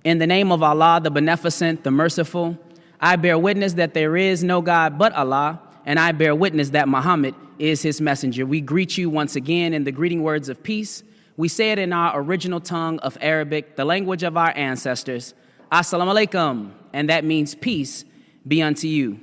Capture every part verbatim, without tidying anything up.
In the name of Allah, the Beneficent, the Merciful, I bear witness that there is no God but Allah, and I bear witness that Muhammad is his messenger. We greet you once again in the greeting words of peace. We say it in our original tongue of Arabic, the language of our ancestors. Assalamu alaikum, and that means peace be unto you.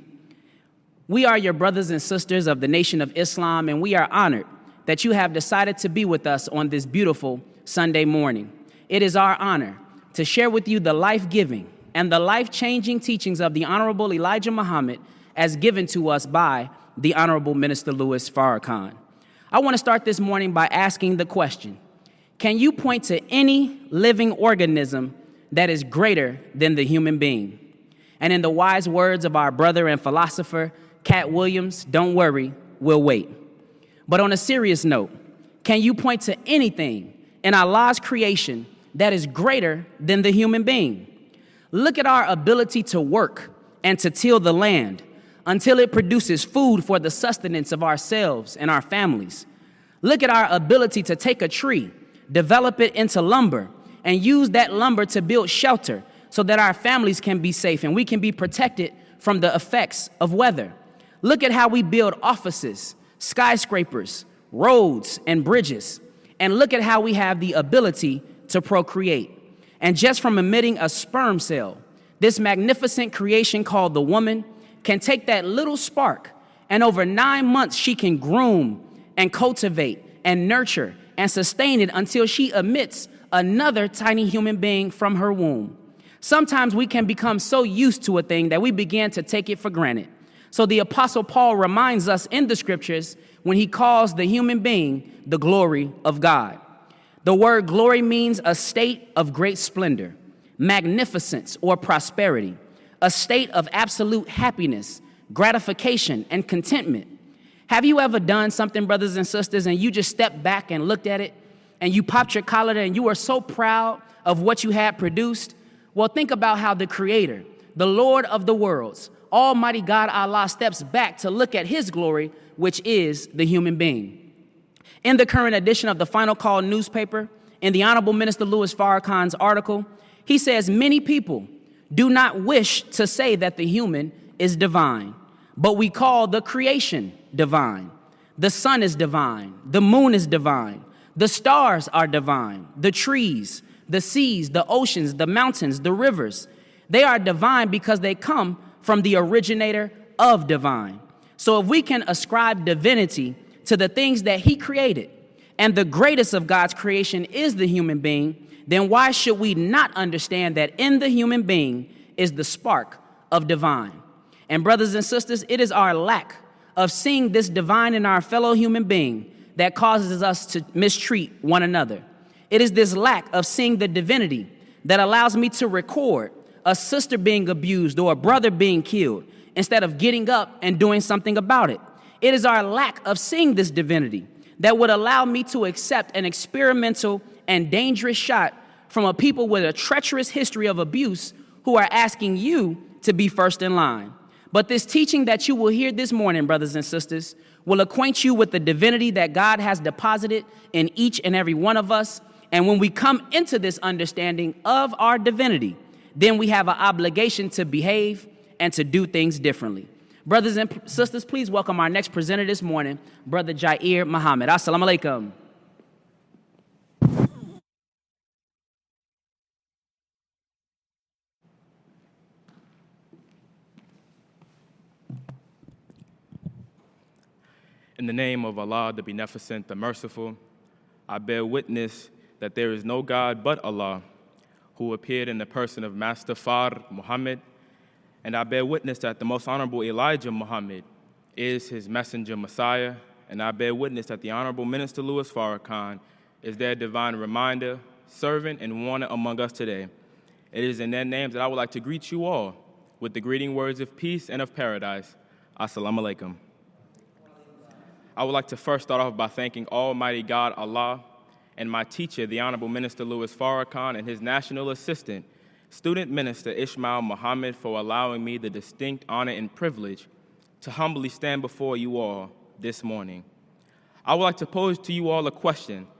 We are your brothers and sisters of the Nation of Islam, and we are honored that you have decided to be with us on this beautiful Sunday morning. It is our honor to share with you the life-giving and the life-changing teachings of the Honorable Elijah Muhammad as given to us by the Honorable Minister Louis Farrakhan. I want to start this morning by asking the question, can you point to any living organism that is greater than the human being? And in the wise words of our brother and philosopher, Cat Williams, don't worry, we'll wait. But on a serious note, can you point to anything in Allah's creation that is greater than the human being? Look at our ability to work and to till the land until it produces food for the sustenance of ourselves and our families. Look at our ability to take a tree, develop it into lumber, and use that lumber to build shelter so that our families can be safe and we can be protected from the effects of weather. Look at how we build offices, skyscrapers, roads, and bridges. And look at how we have the ability to procreate. And just from emitting a sperm cell, this magnificent creation called the woman can take that little spark, and over nine months she can groom and cultivate and nurture and sustain it until she emits another tiny human being from her womb. Sometimes we can become so used to a thing that we begin to take it for granted. So the Apostle Paul reminds us in the scriptures when he calls the human being the glory of God. The word glory means a state of great splendor, magnificence, or prosperity, a state of absolute happiness, gratification, and contentment. Have you ever done something, brothers and sisters, and you just stepped back and looked at it, and you popped your collar and you were so proud of what you had produced? Well, think about how the Creator, the Lord of the worlds, Almighty God Allah, steps back to look at his glory, which is the human being. In the current edition of the Final Call newspaper, in the Honorable Minister Louis Farrakhan's article, he says many people do not wish to say that the human is divine, but we call the creation divine. The sun is divine. The moon is divine. The stars are divine. The trees, the seas, the oceans, the mountains, the rivers, they are divine because they come from the originator of divine. So if we can ascribe divinity to the things that he created, and the greatest of God's creation is the human being, then why should we not understand that in the human being is the spark of divine? And brothers and sisters, it is our lack of seeing this divine in our fellow human being that causes us to mistreat one another. It is this lack of seeing the divinity that allows me to record a sister being abused or a brother being killed instead of getting up and doing something about it. It is our lack of seeing this divinity that would allow me to accept an experimental and dangerous shot from a people with a treacherous history of abuse who are asking you to be first in line. But this teaching that you will hear this morning, brothers and sisters, will acquaint you with the divinity that God has deposited in each and every one of us. And when we come into this understanding of our divinity, then we have an obligation to behave and to do things differently. Brothers and sisters, please welcome our next presenter this morning, Brother Jair Muhammad. Assalamu alaikum. In the name of Allah, the Beneficent, the Merciful, I bear witness that there is no God but Allah, who appeared in the person of Master Fard Muhammad, and I bear witness that the Most Honorable Elijah Muhammad is his messenger Messiah, and I bear witness that the Honorable Minister Louis Farrakhan is their divine reminder, servant, and warner among us today. It is in their names that I would like to greet you all with the greeting words of peace and of paradise. Assalamu alaikum. I would like to first start off by thanking Almighty God Allah and my teacher, the Honorable Minister Louis Farrakhan, and his national assistant, Student Minister Ishmael Muhammad, for allowing me the distinct honor and privilege to humbly stand before you all this morning. I would like to pose to you all a question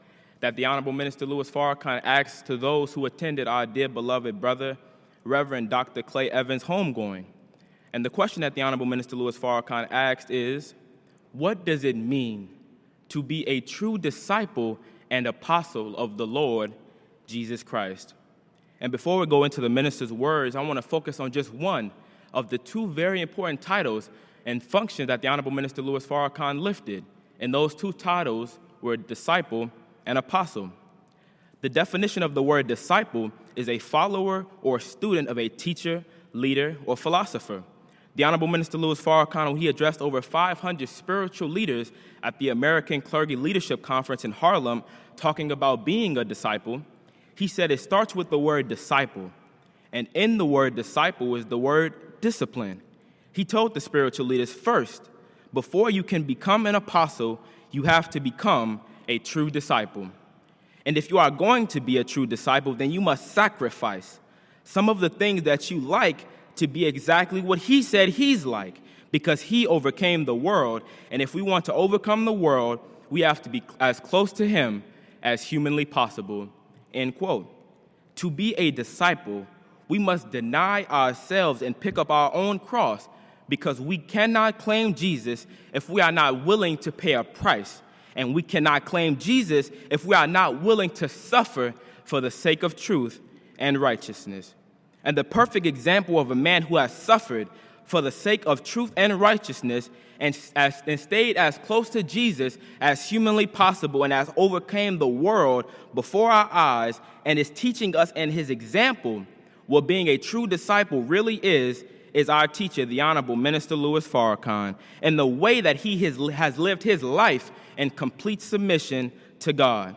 that the Honorable Minister Louis Farrakhan asks to those who attended our dear beloved brother, Reverend Doctor Clay Evans' homegoing. And the question that the Honorable Minister Louis Farrakhan asked is, what does it mean to be a true disciple and apostle of the Lord Jesus Christ? And before we go into the minister's words, I want to focus on just one of the two very important titles and functions that the Honorable Minister Louis Farrakhan lifted. And those two titles were disciple and apostle. The definition of the word disciple is a follower or student of a teacher, leader, or philosopher. The Honorable Minister Louis Farrakhan, when he addressed over five hundred spiritual leaders at the American Clergy Leadership Conference in Harlem, talking about being a disciple, he said it starts with the word disciple. And in the word disciple is the word discipline. He told the spiritual leaders, first, before you can become an apostle, you have to become a true disciple. And if you are going to be a true disciple, then you must sacrifice some of the things that you like to be exactly what he said he's like, because he overcame the world. And if we want to overcome the world, we have to be as close to him as humanly possible, end quote. To be a disciple, we must deny ourselves and pick up our own cross, because we cannot claim Jesus if we are not willing to pay a price. And we cannot claim Jesus if we are not willing to suffer for the sake of truth and righteousness. And the perfect example of a man who has suffered for the sake of truth and righteousness and, as, and stayed as close to Jesus as humanly possible and has overcame the world before our eyes and is teaching us in his example what being a true disciple really is, is our teacher, the Honorable Minister Louis Farrakhan, and the way that he has, has lived his life in complete submission to God.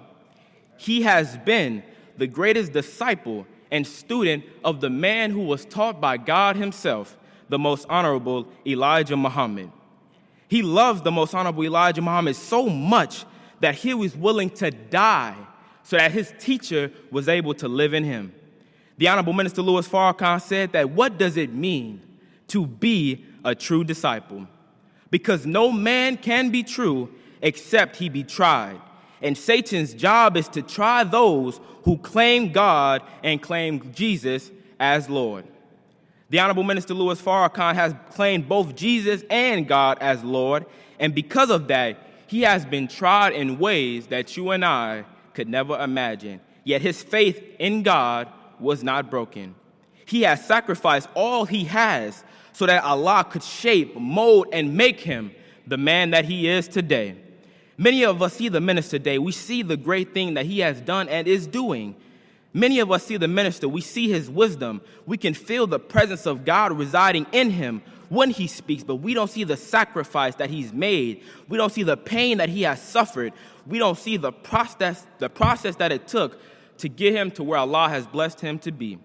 He has been the greatest disciple and student of the man who was taught by God himself, the Most Honorable Elijah Muhammad. He loves the Most Honorable Elijah Muhammad so much that he was willing to die so that his teacher was able to live in him. The Honorable Minister Louis Farrakhan said that what does it mean to be a true disciple? Because no man can be true except he be tried. And Satan's job is to try those who claim God and claim Jesus as Lord. The Honorable Minister Louis Farrakhan has claimed both Jesus and God as Lord, and because of that, he has been tried in ways that you and I could never imagine. Yet his faith in God was not broken. He has sacrificed all he has so that Allah could shape, mold, and make him the man that he is today. Many of us see the minister today. We see the great thing that he has done and is doing. Many of us see the minister. We see his wisdom. We can feel the presence of God residing in him when he speaks, but we don't see the sacrifice that he's made. We don't see the pain that he has suffered. We don't see the process, the process that it took to get him to where Allah has blessed him to be.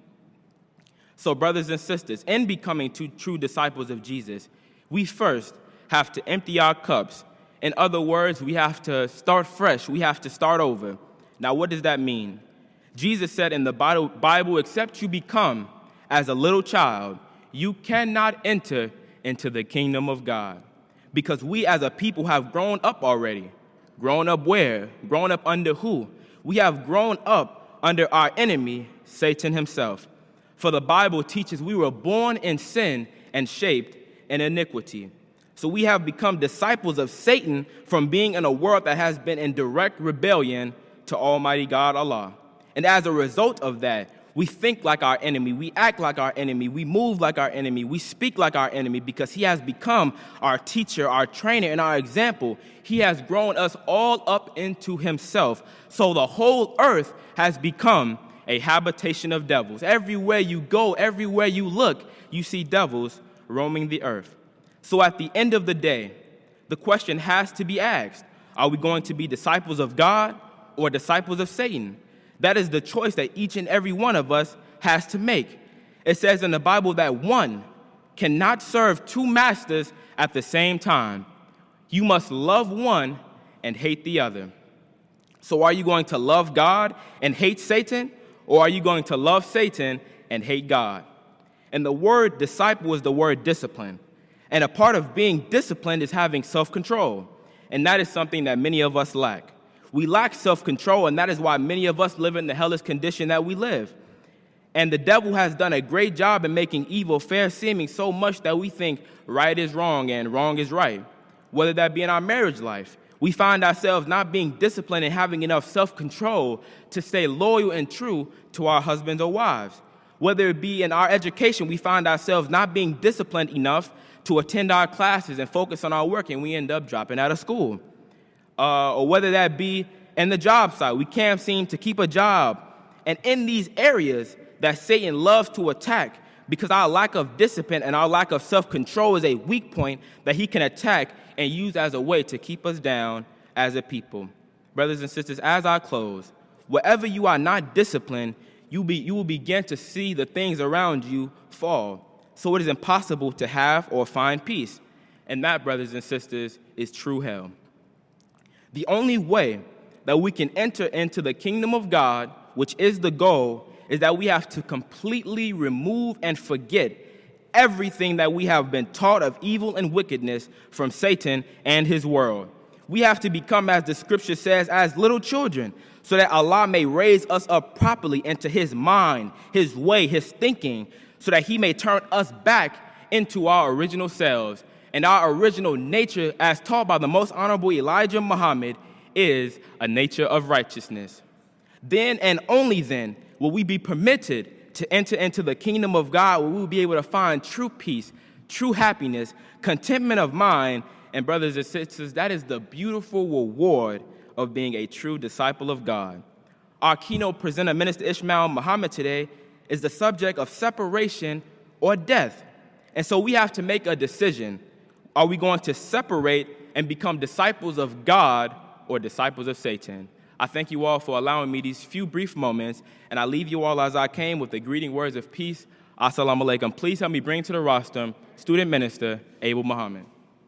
So, brothers and sisters, in becoming two true disciples of Jesus, we first have to empty our cups. In other words, we have to start fresh. We have to start over. Now, what does that mean? Jesus said in the Bible, except you become as a little child, you cannot enter into the kingdom of God. Because we as a people have grown up already. Grown up where? Grown up under who? We have grown up under our enemy, Satan himself. For the Bible teaches we were born in sin and shaped in iniquity. So we have become disciples of Satan from being in a world that has been in direct rebellion to Almighty God Allah. And as a result of that, we think like our enemy, we act like our enemy, we move like our enemy, we speak like our enemy, because he has become our teacher, our trainer, and our example. He has grown us all up into himself. So the whole earth has become a habitation of devils. Everywhere you go, everywhere you look, you see devils roaming the earth. So at the end of the day, the question has to be asked, are we going to be disciples of God or disciples of Satan? That is the choice that each and every one of us has to make. It says in the Bible that one cannot serve two masters at the same time. You must love one and hate the other. So are you going to love God and hate Satan, or are you going to love Satan and hate God? And the word disciple is the word discipline. And a part of being disciplined is having self-control. And that is something that many of us lack. We lack self-control, and that is why many of us live in the hellish condition that we live. And the devil has done a great job in making evil fair seeming so much that we think right is wrong and wrong is right. Whether that be in our marriage life, we find ourselves not being disciplined and having enough self-control to stay loyal and true to our husbands or wives. Whether it be in our education, we find ourselves not being disciplined enough to attend our classes and focus on our work, and we end up dropping out of school. Uh, or whether that be in the job site, we can't seem to keep a job. And in these areas that Satan loves to attack, because our lack of discipline and our lack of self-control is a weak point that he can attack and use as a way to keep us down as a people. Brothers and sisters, as I close, wherever you are not disciplined, you, be, you will begin to see the things around you fall. So it is impossible to have or find peace. And that, brothers and sisters, is true hell. The only way that we can enter into the kingdom of God, which is the goal, is that we have to completely remove and forget everything that we have been taught of evil and wickedness from Satan and his world. We have to become, as the scripture says, as little children, so that Allah may raise us up properly into his mind, his way, his thinking, so that he may turn us back into our original selves. And our original nature, as taught by the most honorable Elijah Muhammad, is a nature of righteousness. Then and only then will we be permitted to enter into the kingdom of God, where we will be able to find true peace, true happiness, contentment of mind. And brothers and sisters, that is the beautiful reward of being a true disciple of God. Our keynote presenter, Minister Ishmael Muhammad, today is the subject of separation or death. And so we have to make a decision. Are we going to separate and become disciples of God or disciples of Satan? I thank you all for allowing me these few brief moments, and I leave you all as I came with the greeting words of peace. Assalamu alaikum. Please help me bring to the rostrum student minister Abel Muhammad.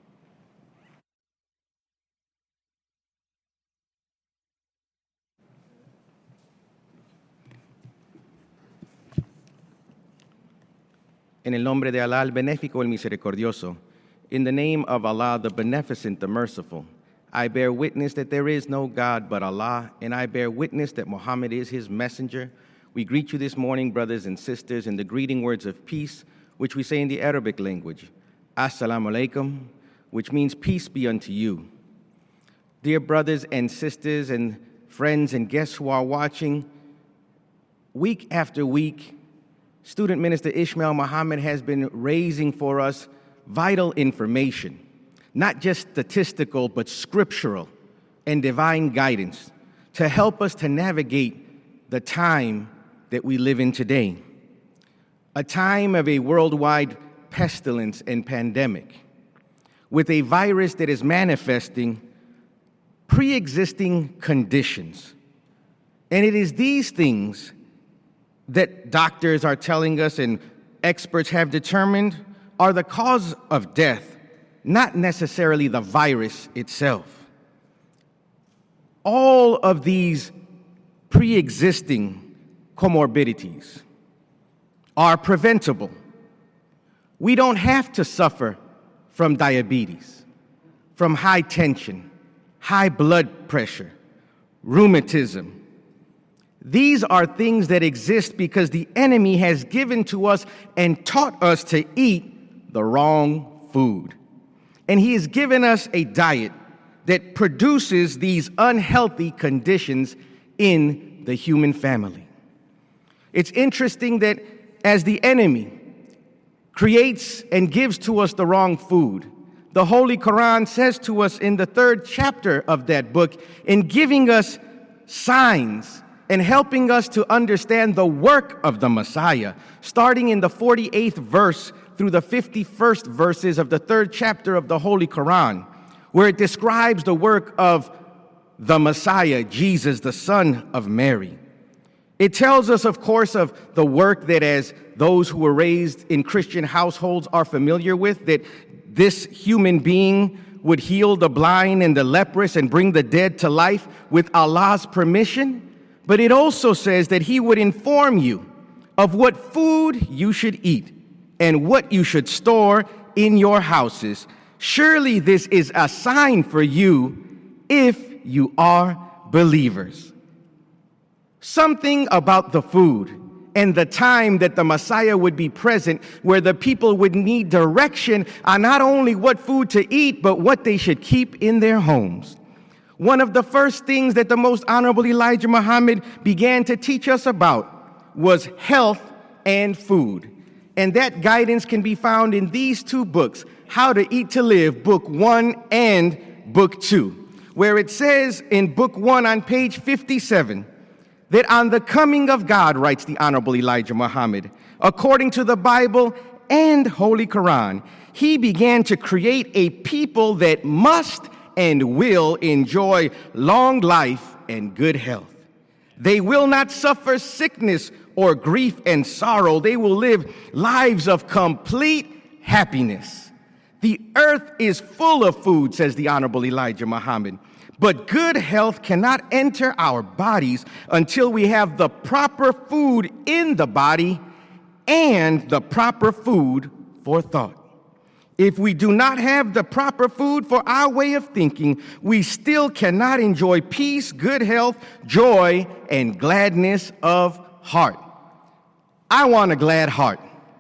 En el nombre de Allah, el benéfico, el misericordioso. In the name of Allah, the beneficent, the merciful. I bear witness that there is no God but Allah, and I bear witness that Muhammad is his messenger. We greet you this morning, brothers and sisters, in the greeting words of peace, which we say in the Arabic language. Assalamu alaikum, which means peace be unto you. Dear brothers and sisters and friends and guests who are watching, week after week, Student Minister Ishmael Muhammad has been raising for us vital information, not just statistical, but scriptural and divine guidance to help us to navigate the time that we live in today, a time of a worldwide pestilence and pandemic, with a virus that is manifesting pre-existing conditions. And it is these things that doctors are telling us and experts have determined are the cause of death, not necessarily the virus itself. All of these pre-existing comorbidities are preventable. We don't have to suffer from diabetes, from high tension, high blood pressure, rheumatism. These are things that exist because the enemy has given to us and taught us to eat the wrong food. And he has given us a diet that produces these unhealthy conditions in the human family. It's interesting that as the enemy creates and gives to us the wrong food, the Holy Quran says to us in the third chapter of that book, in giving us signs and helping us to understand the work of the Messiah, starting in the forty-eighth verse through the fifty-first verses of the third chapter of the Holy Quran, where it describes the work of the Messiah, Jesus, the son of Mary. It tells us, of course, of the work that, as those who were raised in Christian households are familiar with, that this human being would heal the blind and the leprous and bring the dead to life with Allah's permission. But it also says that he would inform you of what food you should eat and what you should store in your houses. Surely this is a sign for you if you are believers. Something about the food and the time that the Messiah would be present, where the people would need direction on not only what food to eat, but what they should keep in their homes. One of the first things that the Most Honorable Elijah Muhammad began to teach us about was health and food. And that guidance can be found in these two books, How to Eat to Live, Book One and Book Two, where it says in Book One on page fifty-seven, that on the coming of God, writes the Honorable Elijah Muhammad, according to the Bible and Holy Quran, he began to create a people that must and will enjoy long life and good health. They will not suffer sickness or grief and sorrow. They will live lives of complete happiness. The earth is full of food, says the Honorable Elijah Muhammad, but good health cannot enter our bodies until we have the proper food in the body and the proper food for thought. If we do not have the proper food for our way of thinking, we still cannot enjoy peace, good health, joy, and gladness of heart. I want a glad heart.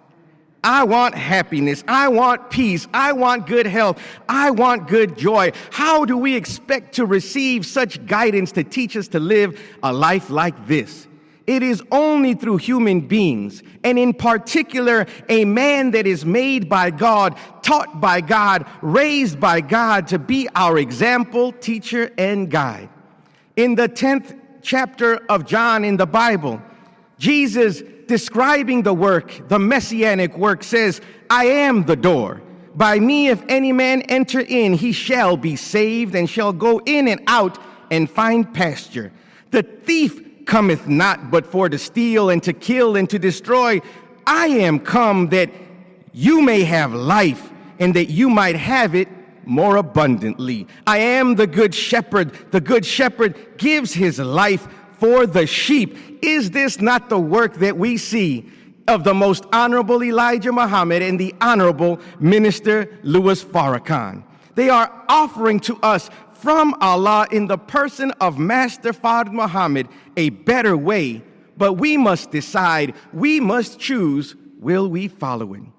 I want happiness. I want peace. I want good health. I want good joy. How do we expect to receive such guidance to teach us to live a life like this? It is only through human beings, and in particular, a man that is made by God, taught by God, raised by God to be our example, teacher, and guide. In the tenth chapter of John in the Bible, Jesus, describing the work, the messianic work, says, I am the door. By me, if any man enter in, he shall be saved and shall go in and out and find pasture. The thief cometh not but for to steal and to kill and to destroy. I am come that you may have life and that you might have it more abundantly. I am the good shepherd. The good shepherd gives his life for the sheep. Is this not the work that we see of the Most Honorable Elijah Muhammad and the Honorable Minister Louis Farrakhan? They are offering to us from Allah in the person of Master Fard Muhammad a better way, but we must decide, we must choose, will we follow him?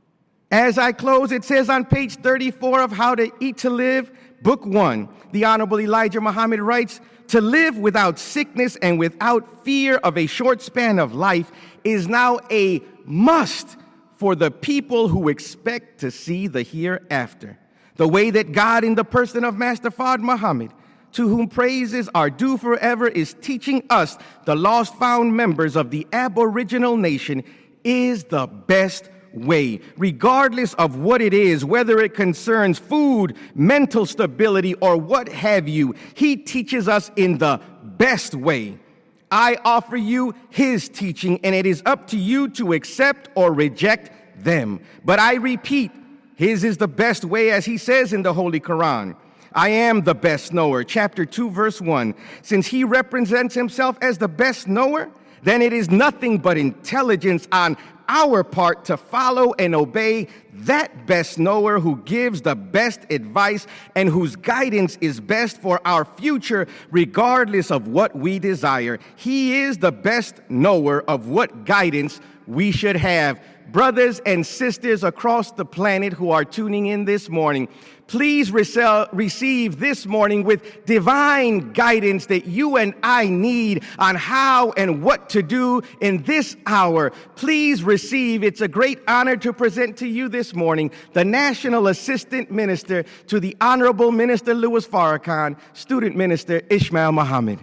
As I close, it says on page thirty-four of How to Eat to Live, Book One, the Honorable Elijah Muhammad writes, to live without sickness and without fear of a short span of life is now a must for the people who expect to see the hereafter. The way that God, in the person of Master Fard Muhammad, to whom praises are due forever, is teaching us, the lost found members of the Aboriginal nation, is the best way, regardless of what it is, whether it concerns food, mental stability, or what have you. He teaches us in the best way. I offer you his teaching, and it is up to you to accept or reject them. But I repeat, his is the best way, as he says in the Holy Quran. I am the best knower, chapter two, verse one. Since he represents himself as the best knower, then it is nothing but intelligence on our part to follow and obey that best knower who gives the best advice and whose guidance is best for our future, regardless of what we desire. He is the best knower of what guidance we should have. Brothers and sisters across the planet who are tuning in this morning, please receive this morning with divine guidance that you and I need on how and what to do in this hour. Please receive. It's a great honor to present to you this morning the National Assistant Minister to the Honorable Minister Louis Farrakhan, Student Minister Ishmael Muhammad.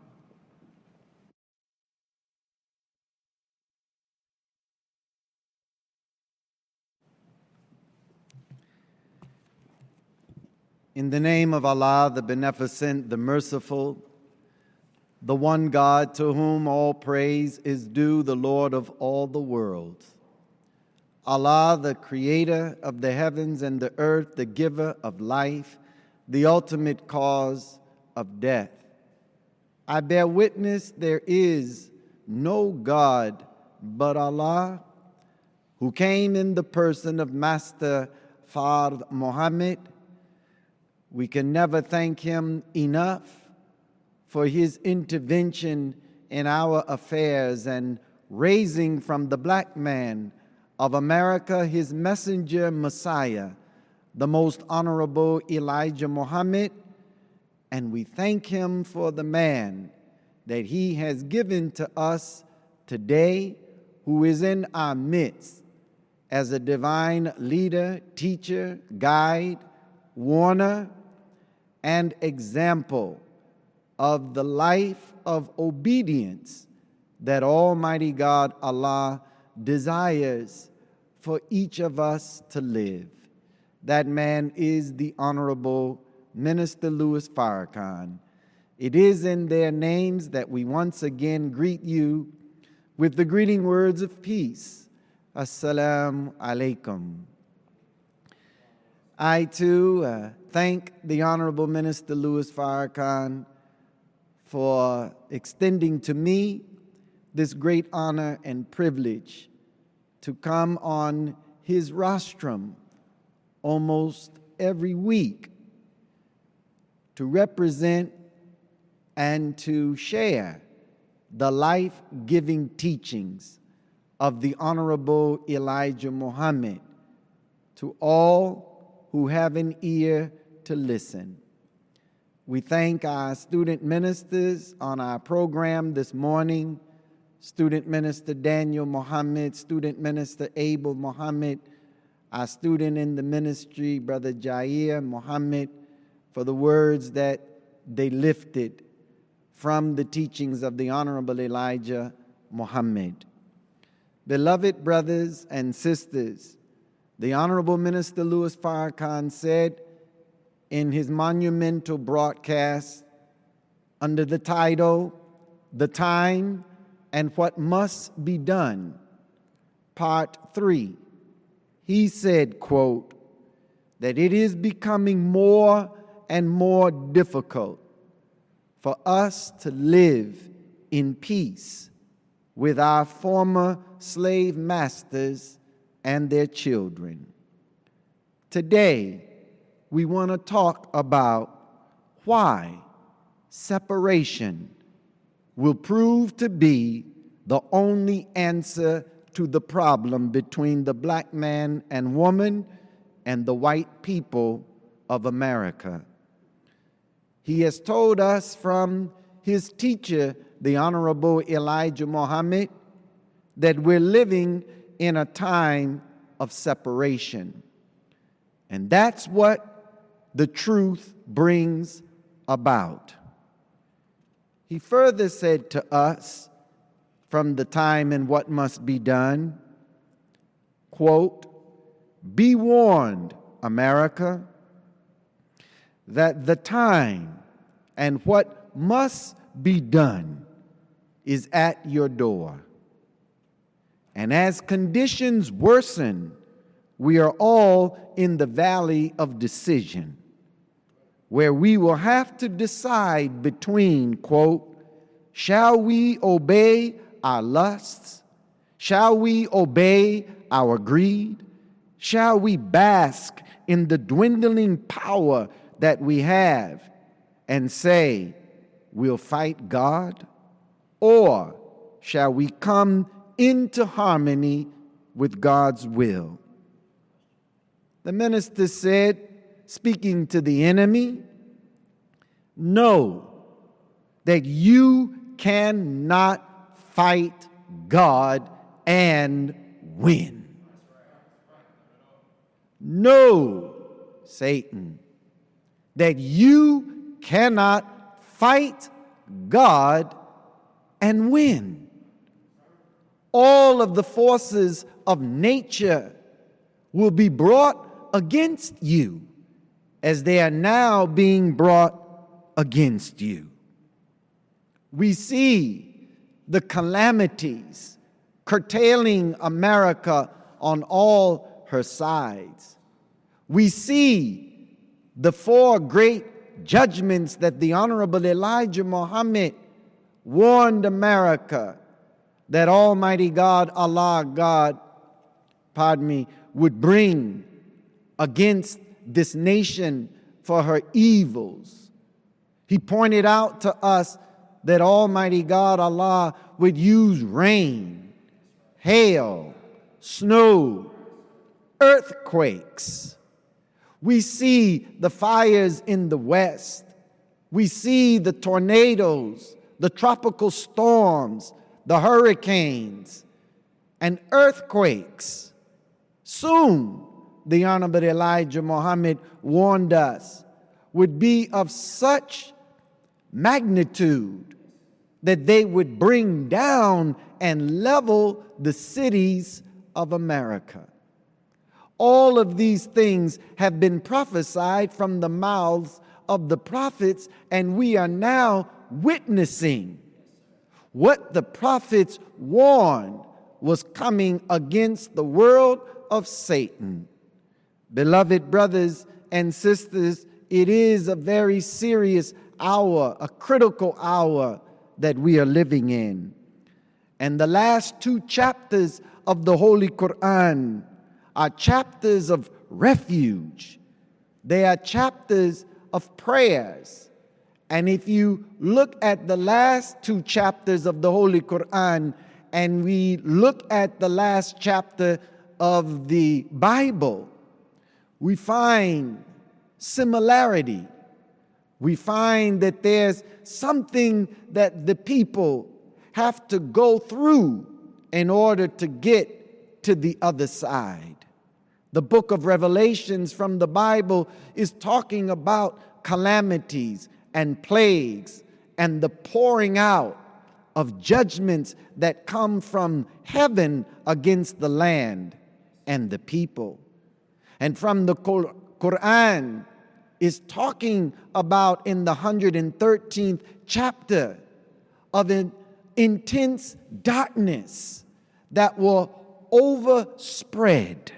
In the name of Allah, the Beneficent, the Merciful, the one God to whom all praise is due, the Lord of all the worlds. Allah, the Creator of the heavens and the earth, the giver of life, the ultimate cause of death. I bear witness there is no God but Allah, who came in the person of Master Fard Muhammad. We can never thank him enough for his intervention in our affairs and raising from the black man of America his messenger Messiah, the most honorable Elijah Muhammad, and we thank him for the man that he has given to us today, who is in our midst as a divine leader, teacher, guide, warner, and example of the life of obedience that Almighty God Allah desires for each of us to live. That man is the Honorable Minister Louis Farrakhan. It is in their names that we once again greet you with the greeting words of peace. Assalamu alaikum. I too uh, thank the Honorable Minister Louis Farrakhan for extending to me this great honor and privilege to come on his rostrum almost every week to represent and to share the life-giving teachings of the Honorable Elijah Muhammad to all who have an ear to listen. We thank our student ministers on our program this morning, Student Minister Daniel Muhammad, Student Minister Abel Muhammad, our student in the ministry, Brother Jair Muhammad, for the words that they lifted from the teachings of the Honorable Elijah Muhammad. Beloved brothers and sisters, the Honorable Minister Louis Farrakhan said in his monumental broadcast under the title, The Time and What Must Be Done, Part three, he said, quote, that it is becoming more and more difficult for us to live in peace with our former slave masters and their children. Today, we want to talk about why separation will prove to be the only answer to the problem between the black man and woman and the white people of America. He has told us from his teacher, the Honorable Elijah Muhammad, that we're living in a time of separation. And that's what the truth brings about. He further said to us from the time and what must be done, quote, be warned, America, that the time and what must be done is at your door. And as conditions worsen, we are all in the valley of decision, where we will have to decide between, quote, shall we obey our lusts? Shall we obey our greed? Shall we bask in the dwindling power that we have and say, we'll fight God? Or shall we come into harmony with God's will? The minister said, speaking to the enemy, know that you cannot fight God and win. Know, Satan, that you cannot fight God and win. All of the forces of nature will be brought against you as they are now being brought against you. We see the calamities curtailing America on all her sides. We see the four great judgments that the Honorable Elijah Muhammad warned America that Almighty God, Allah, God, pardon me, would bring against this nation for her evils. He pointed out to us that Almighty God, Allah, would use rain, hail, snow, earthquakes. We see the fires in the west. We see the tornadoes, the tropical storms, the hurricanes, and earthquakes. Soon, the Honorable Elijah Muhammad warned us, would be of such magnitude that they would bring down and level the cities of America. All of these things have been prophesied from the mouths of the prophets, and we are now witnessing what the prophets warned was coming against the world of Satan. Beloved brothers and sisters, it is a very serious hour, a critical hour that we are living in. And the last two chapters of the Holy Quran are chapters of refuge. They are chapters of prayers. And if you look at the last two chapters of the Holy Quran, and we look at the last chapter of the Bible, we find similarity. We find that there's something that the people have to go through in order to get to the other side. The book of Revelations from the Bible is talking about calamities and plagues and the pouring out of judgments that come from heaven against the land and the people. And from the Quran is talking about in the one hundred thirteenth chapter of an intense darkness that will overspread,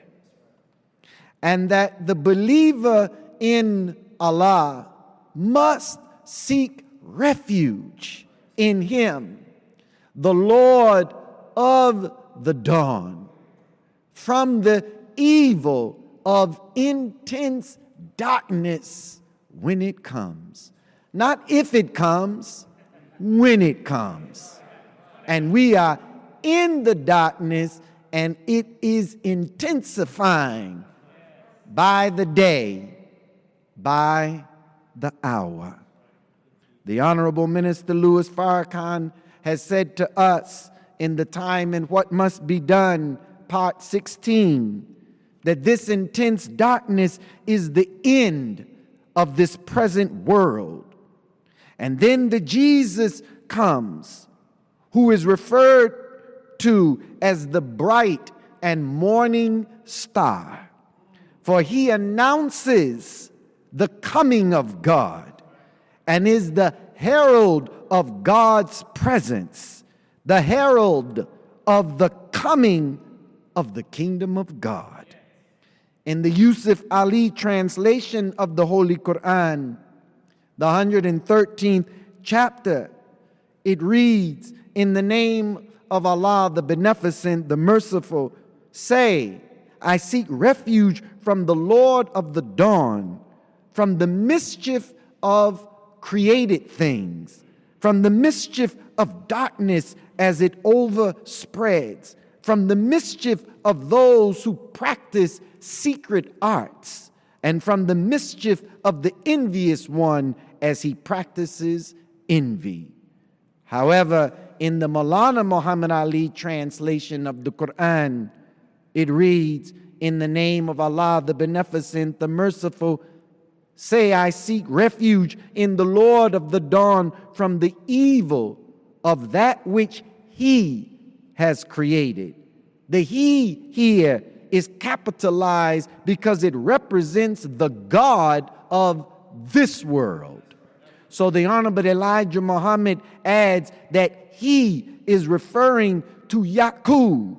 and that the believer in Allah must seek refuge in Him, the Lord of the dawn, from the evil of intense darkness when it comes. Not if it comes, when it comes. And we are in the darkness, and it is intensifying by the day, by the hour. The Honorable Minister Louis Farrakhan has said to us in The Time and What Must Be Done, Part sixteen, that this intense darkness is the end of this present world. And then the Jesus comes, who is referred to as the bright and morning star. For he announces the coming of God and is the herald of God's presence, the herald of the coming of the kingdom of God. In the Yusuf Ali translation of the Holy Quran, the one hundred thirteenth chapter, it reads, "In the name of Allah, the Beneficent, the Merciful, say, I seek refuge from the Lord of the dawn, from the mischief of created things, from the mischief of darkness as it overspreads, from the mischief of those who practice secret arts, and from the mischief of the envious one as he practices envy." However, in the Maulana Muhammad Ali translation of the Quran, it reads, "In the name of Allah, the Beneficent, the Merciful, say, I seek refuge in the Lord of the dawn from the evil of that which He has created." The He here is capitalized because it represents the God of this world. So the Honorable Elijah Muhammad adds that He is referring to Yaqub,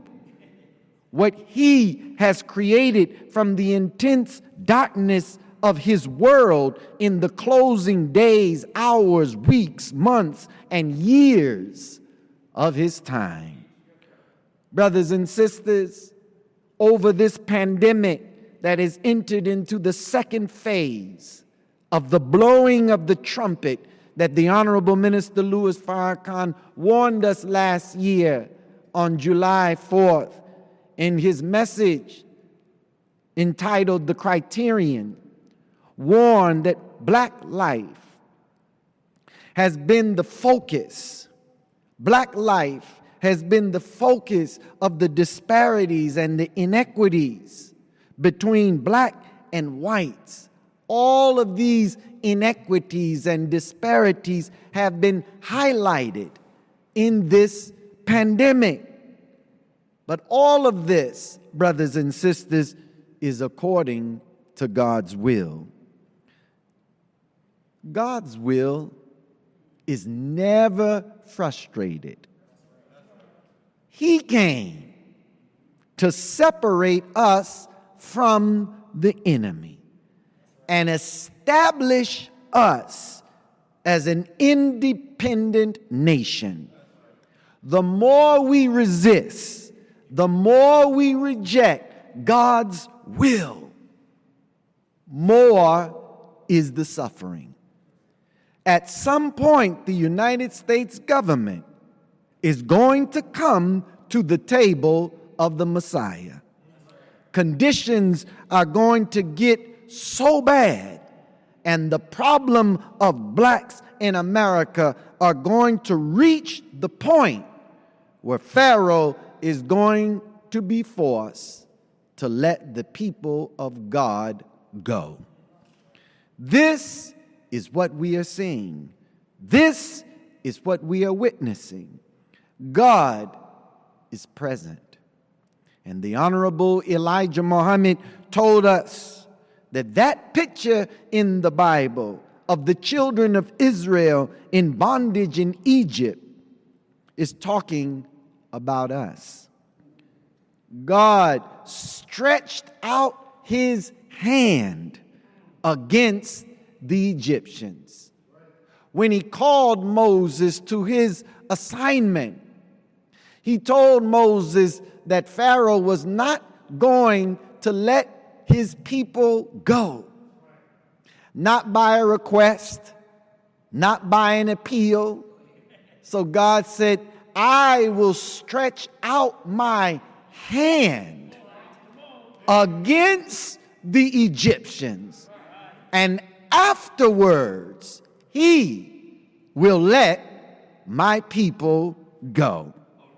what He has created from the intense darkness of His world in the closing days, hours, weeks, months, and years of His time. Brothers and sisters, over this pandemic that has entered into the second phase of the blowing of the trumpet that the Honorable Minister Louis Farrakhan warned us last year on July fourth in his message entitled The Criterion, warned that black life has been the focus. Black life has been the focus of the disparities and the inequities between black and whites. All of these inequities and disparities have been highlighted in this pandemic. But all of this, brothers and sisters, is according to God's will. God's will is never frustrated. He came to separate us from the enemy and establish us as an independent nation. The more we resist, the more we reject God's will, more is the suffering. At some point, the United States government is going to come to the table of the Messiah. Conditions are going to get so bad, and the problem of blacks in America are going to reach the point where Pharaoh is going to be forced to let the people of God go. This is what we are seeing. This is what we are witnessing. God is present. And the Honorable Elijah Muhammad told us that that picture in the Bible of the children of Israel in bondage in Egypt is talking about us. God stretched out his hand against the Egyptians. When he called Moses to his assignment, he told Moses that Pharaoh was not going to let his people go. Not by a request, not by an appeal. So God said, I will stretch out my hand against the Egyptians, and afterwards he will let my people go.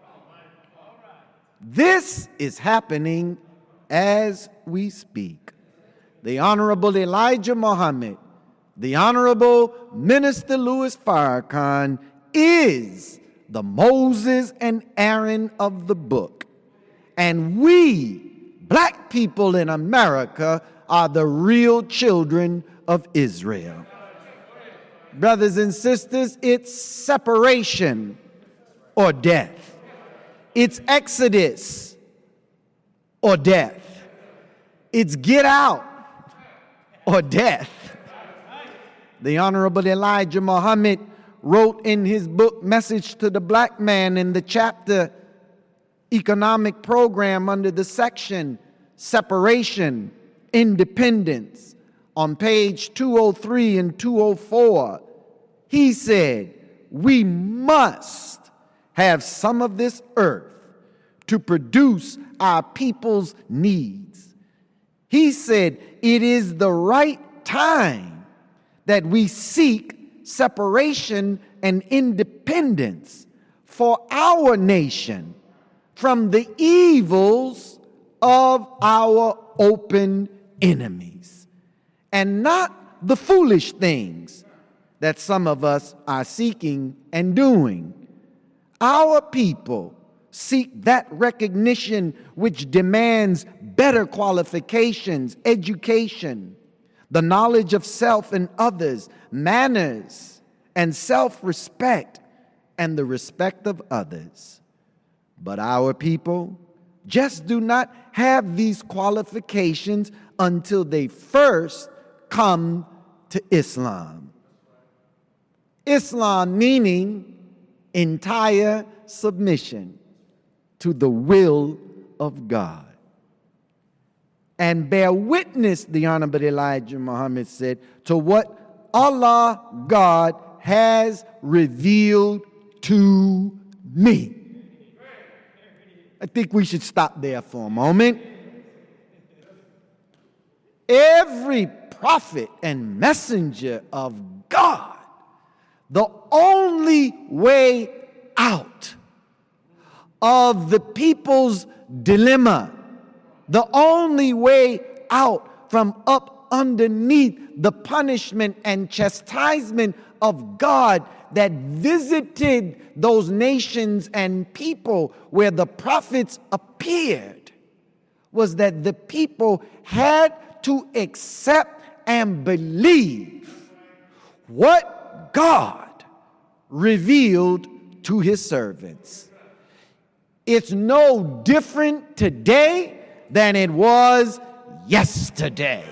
This is happening as we speak. The Honorable Elijah Muhammad, the Honorable Minister Louis Farrakhan is the Moses and Aaron of the book. And we, black people in America, are the real children of Israel. Brothers and sisters, it's separation or death. It's exodus or death. It's get out or death. The Honorable Elijah Muhammad wrote in his book, Message to the Black Man, in the chapter Economic Program under the section Separation, Independence, on page two oh three and two oh four, he said, we must have some of this earth to produce our people's needs. He said, it is the right time that we seek separation and independence for our nation from the evils of our open enemies, and not the foolish things that some of us are seeking and doing. Our people seek that recognition which demands better qualifications, education, the knowledge of self and others, manners, and self-respect, and the respect of others. But our people just do not have these qualifications until they first come to Islam. Islam meaning entire submission to the will of God. And bear witness, the Honorable Elijah Muhammad said, to what Allah, God, has revealed to me. I think we should stop there for a moment. Every prophet and messenger of God, the only way out of the people's dilemma, the only way out from up underneath the punishment and chastisement of God that visited those nations and people where the prophets appeared, was that the people had to accept and believe what God revealed to his servants. It's no different today than it was yesterday.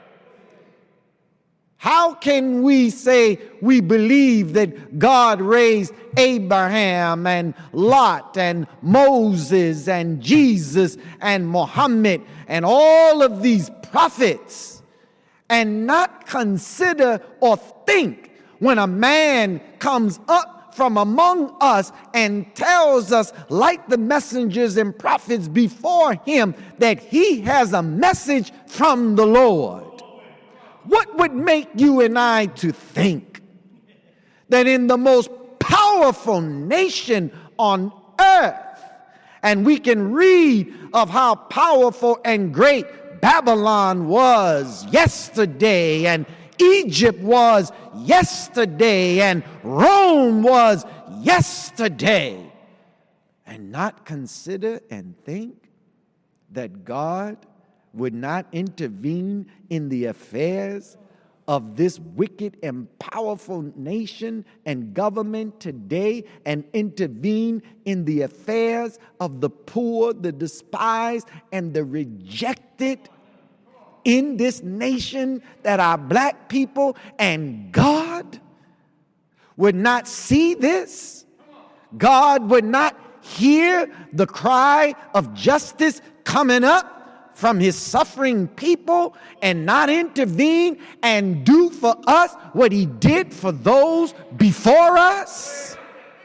How can we say we believe that God raised Abraham and Lot and Moses and Jesus and Muhammad and all of these prophets and not consider or think when a man comes up from among us and tells us, like the messengers and prophets before him, that he has a message from the Lord? What would make you and I to think that in the most powerful nation on earth, and we can read of how powerful and great Babylon was yesterday, and Egypt was yesterday, and Rome was yesterday, and not consider and think that God would not intervene in the affairs of this wicked and powerful nation and government today, and intervene in the affairs of the poor, the despised, and the rejected in this nation that are black people, and God would not see this? God would not hear the cry of justice coming up from his suffering people and not intervene and do for us what he did for those before us?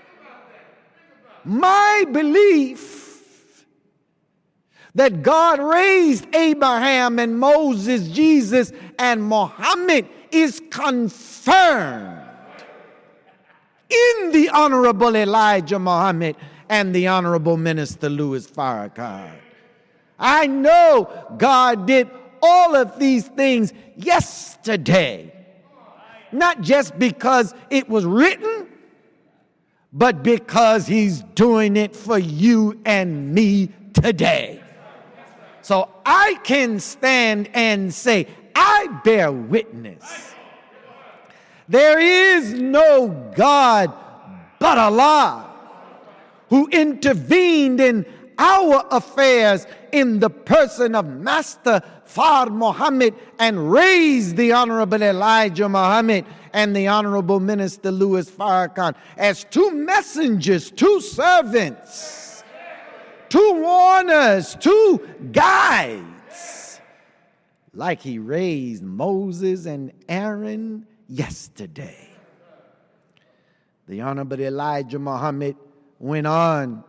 My belief that God raised Abraham and Moses, Jesus, and Muhammad is confirmed in the Honorable Elijah Muhammad and the Honorable Minister Louis Farrakhan. I know God did all of these things yesterday, not just because it was written, but because he's doing it for you and me today. So I can stand and say, I bear witness. There is no God but Allah who intervened in our affairs in the person of Master Fard Muhammad and raised the Honorable Elijah Muhammad and the Honorable Minister Louis Farrakhan as two messengers, two servants, two warners, two guides, like he raised Moses and Aaron yesterday. The Honorable Elijah Muhammad went on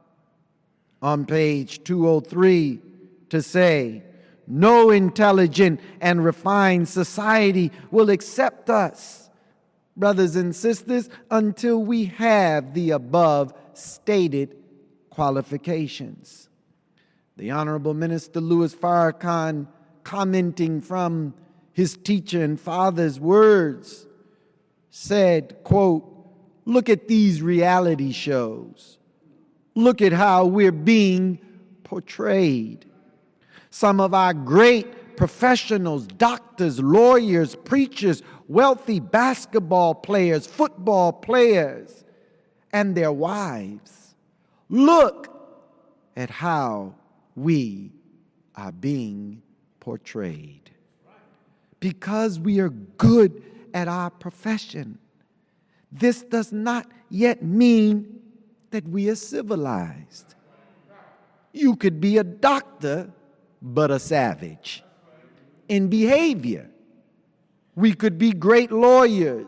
on page two oh three to say, no intelligent and refined society will accept us, brothers and sisters, until we have the above stated qualifications. The Honorable Minister Louis Farrakhan, commenting from his teacher and father's words, said, quote, look at these reality shows. Look at how we're being portrayed. Some of our great professionals, doctors, lawyers, preachers, wealthy basketball players, football players, and their wives. Look at how we are being portrayed. Because we are good at our profession, this does not yet mean that we are civilized. You could be a doctor, but a savage in behavior. We could be great lawyers,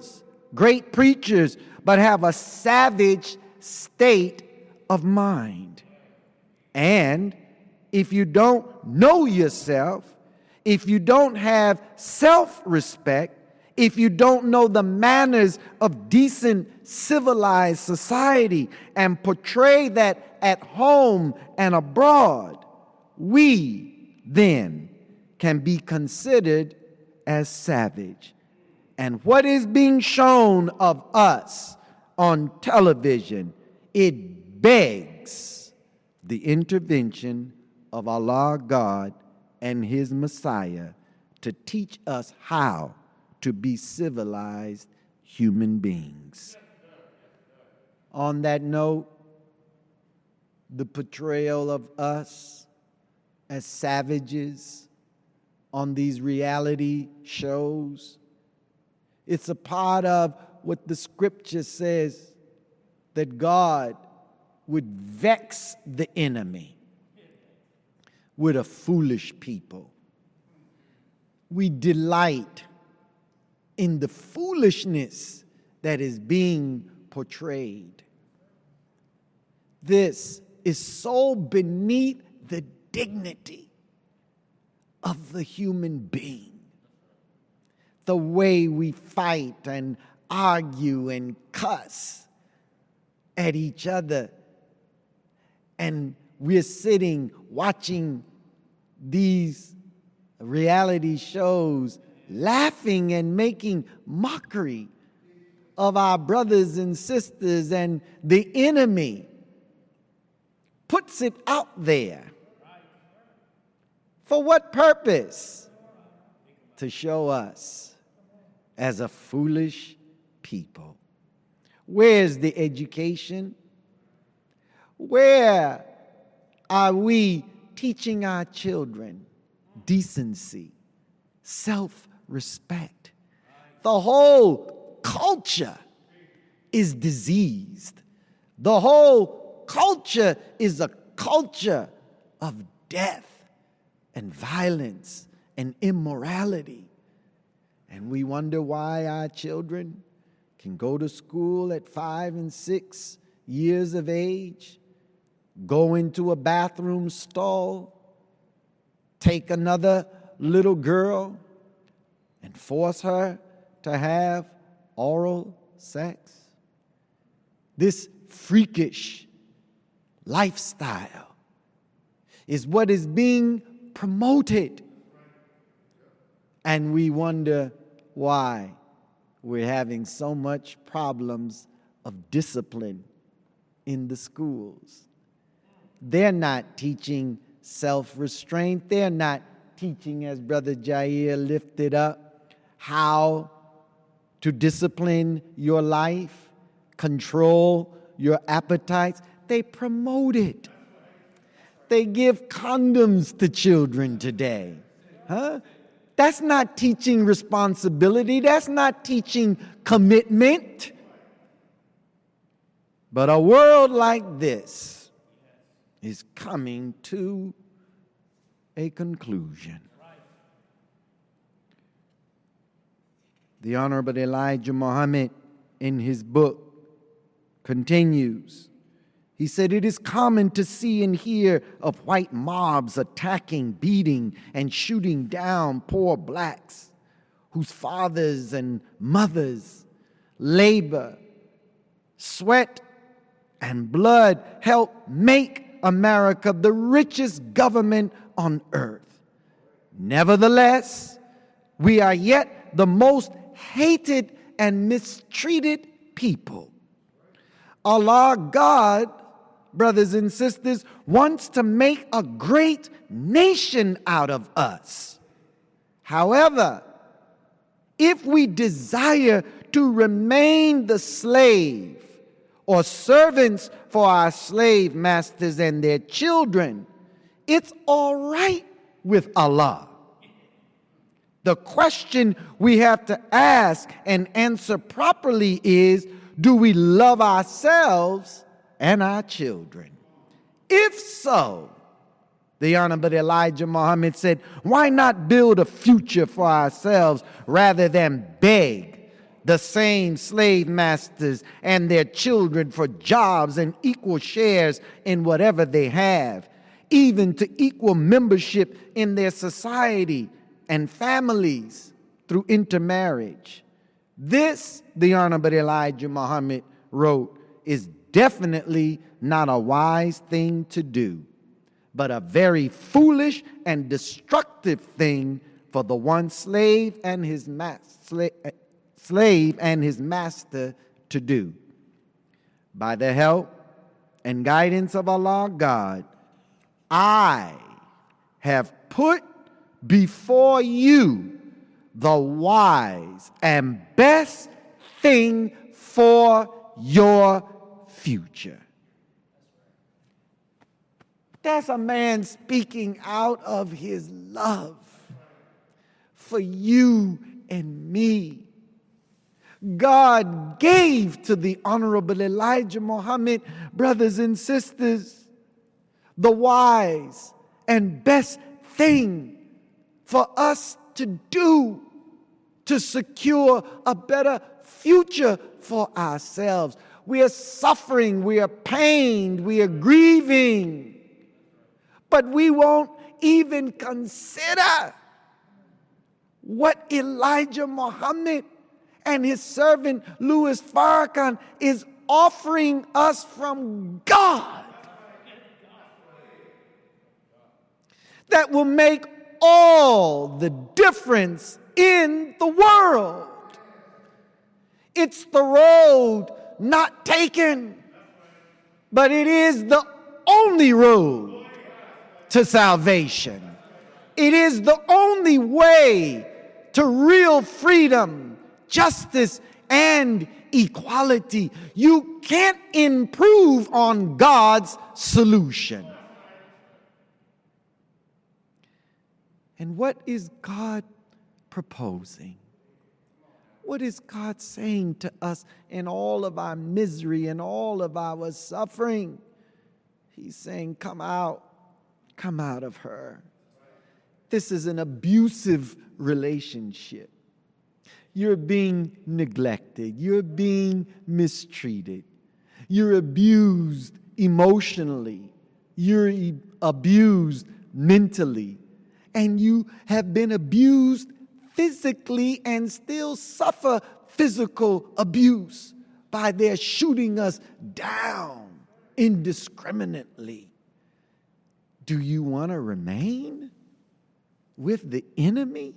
great preachers, but have a savage state of mind. And if you don't know yourself, if you don't have self-respect, if you don't know the manners of decent, civilized society and portray that at home and abroad, we then can be considered as savage. And what is being shown of us on television, it begs the intervention of Allah God and His Messiah to teach us how to be civilized human beings. On that note, the portrayal of us as savages on these reality shows, it's a part of what the scripture says, that God would vex the enemy with a foolish people. We delight in the foolishness that is being portrayed. This is so beneath the dignity of the human being. The way we fight and argue and cuss at each other, and we're sitting watching these reality shows, laughing and making mockery of our brothers and sisters, and the enemy puts it out there. For what purpose? To show us as a foolish people. Where's the education? Where are we teaching our children decency, self-respect? The whole culture is diseased. The whole culture is a culture of death and violence and immorality. And we wonder why our children can go to school at five and six years of age, go into a bathroom stall, take another little girl and force her to have oral sex. This freakish lifestyle is what is being promoted. And we wonder why we're having so much problems of discipline in the schools. They're not teaching self-restraint. They're not teaching, as Brother Jair lifted up, how to discipline your life, control your appetites. They promote it. They give condoms to children today. Huh? That's not teaching responsibility. That's not teaching commitment. But a world like this is coming to a conclusion. The Honorable Elijah Muhammad, in his book, continues. He said, "It is common to see and hear of white mobs attacking, beating, and shooting down poor blacks whose fathers and mothers labor, sweat, and blood help make America the richest government on earth. Nevertheless, we are yet the most hated and mistreated people. Allah God, brothers and sisters, wants to make a great nation out of us. However, if we desire to remain the slave or servants for our slave masters and their children, it's all right with Allah. The question we have to ask and answer properly is, do we love ourselves and our children? If so, the Honorable Elijah Muhammad said, why not build a future for ourselves rather than beg the same slave masters and their children for jobs and equal shares in whatever they have, even to equal membership in their society and families through intermarriage. This, the Honorable Elijah Muhammad wrote, is definitely not a wise thing to do, but a very foolish and destructive thing for the one slave and his ma- sla- slave and his master to do. By the help and guidance of Allah God, I have put before you the wise and best thing for your future. That's a man speaking out of his love for you and me. God gave to the Honorable Elijah Muhammad, brothers and sisters, the wise and best thing for us to do to secure a better future for ourselves. We are suffering, we are pained, we are grieving, but we won't even consider what Elijah Muhammad and his servant Louis Farrakhan is offering us from God that will make all the difference in the world. It's the road not taken, but it is the only road to salvation. It is the only way to real freedom, justice, and equality. You can't improve on God's solution. And what is God proposing? What is God saying to us in all of our misery and all of our suffering? He's saying, come out, come out of her. This is an abusive relationship. You're being neglected. You're being mistreated. You're abused emotionally. You're e- abused mentally. And you have been abused physically and still suffer physical abuse by their shooting us down indiscriminately. Do you want to remain with the enemy?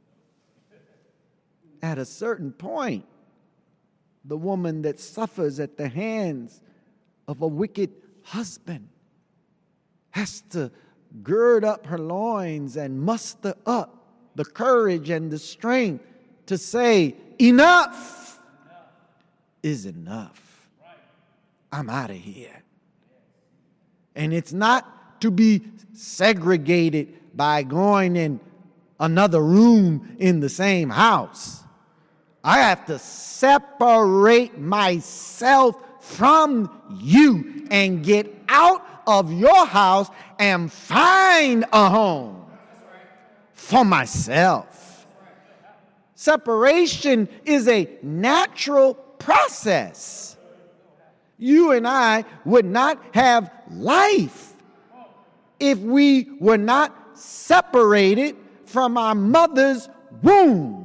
At a certain point, the woman that suffers at the hands of a wicked husband has to gird up her loins and muster up the courage and the strength to say, enough is enough. I'm out of here. And it's not to be segregated by going in another room in the same house. I have to separate myself from you and get out of your house and find a home for myself. Separation is a natural process. You and I would not have life if we were not separated from our mother's womb.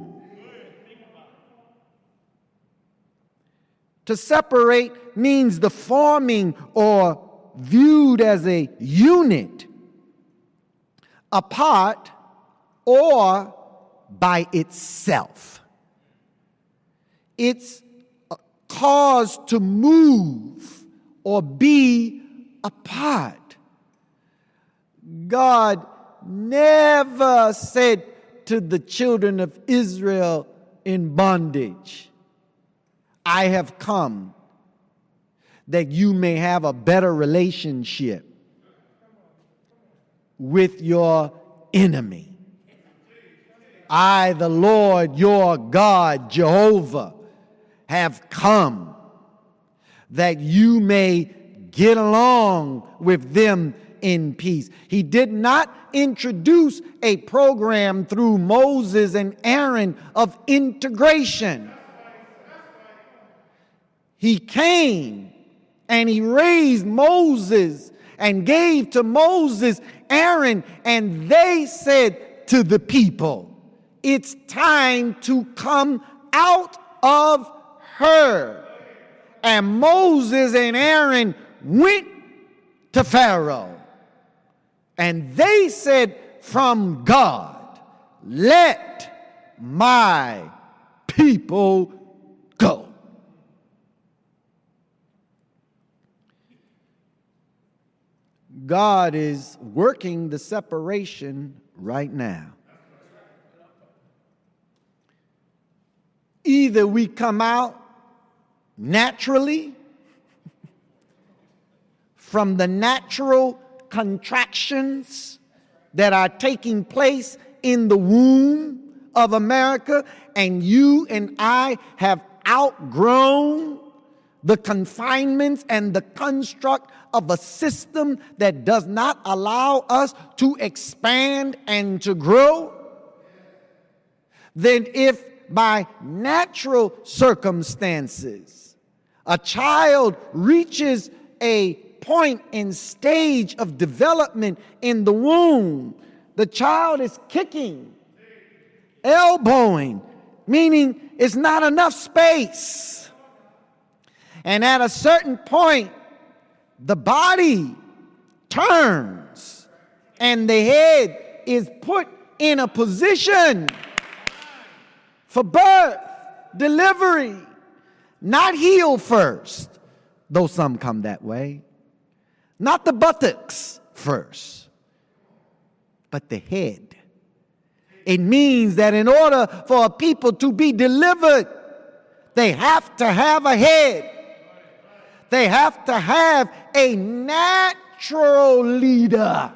To separate means the forming or viewed as a unit, apart or by itself. It's caused to move or be apart. God never said to the children of Israel in bondage, I have come that you may have a better relationship with your enemy. I, the Lord your God, Jehovah, have come that you may get along with them in peace. He did not introduce a program through Moses and Aaron of integration. he came and he raised Moses and gave to Moses Aaron, and they said to the people, it's time to come out of her. And Moses and Aaron went to Pharaoh, and they said, from God, let my people go. God is working the separation right now. Either we come out naturally from the natural contractions that are taking place in the womb of America, and you and I have outgrown the confinements and the construct of a system that does not allow us to expand and to grow, then if by natural circumstances a child reaches a point and stage of development in the womb, the child is kicking, elbowing, meaning it's not enough space. And at a certain point, the body turns and the head is put in a position for birth, delivery, not heel first, though some come that way, not the buttocks first, but the head. It means that in order for a people to be delivered, they have to have a head. They have to have a natural leader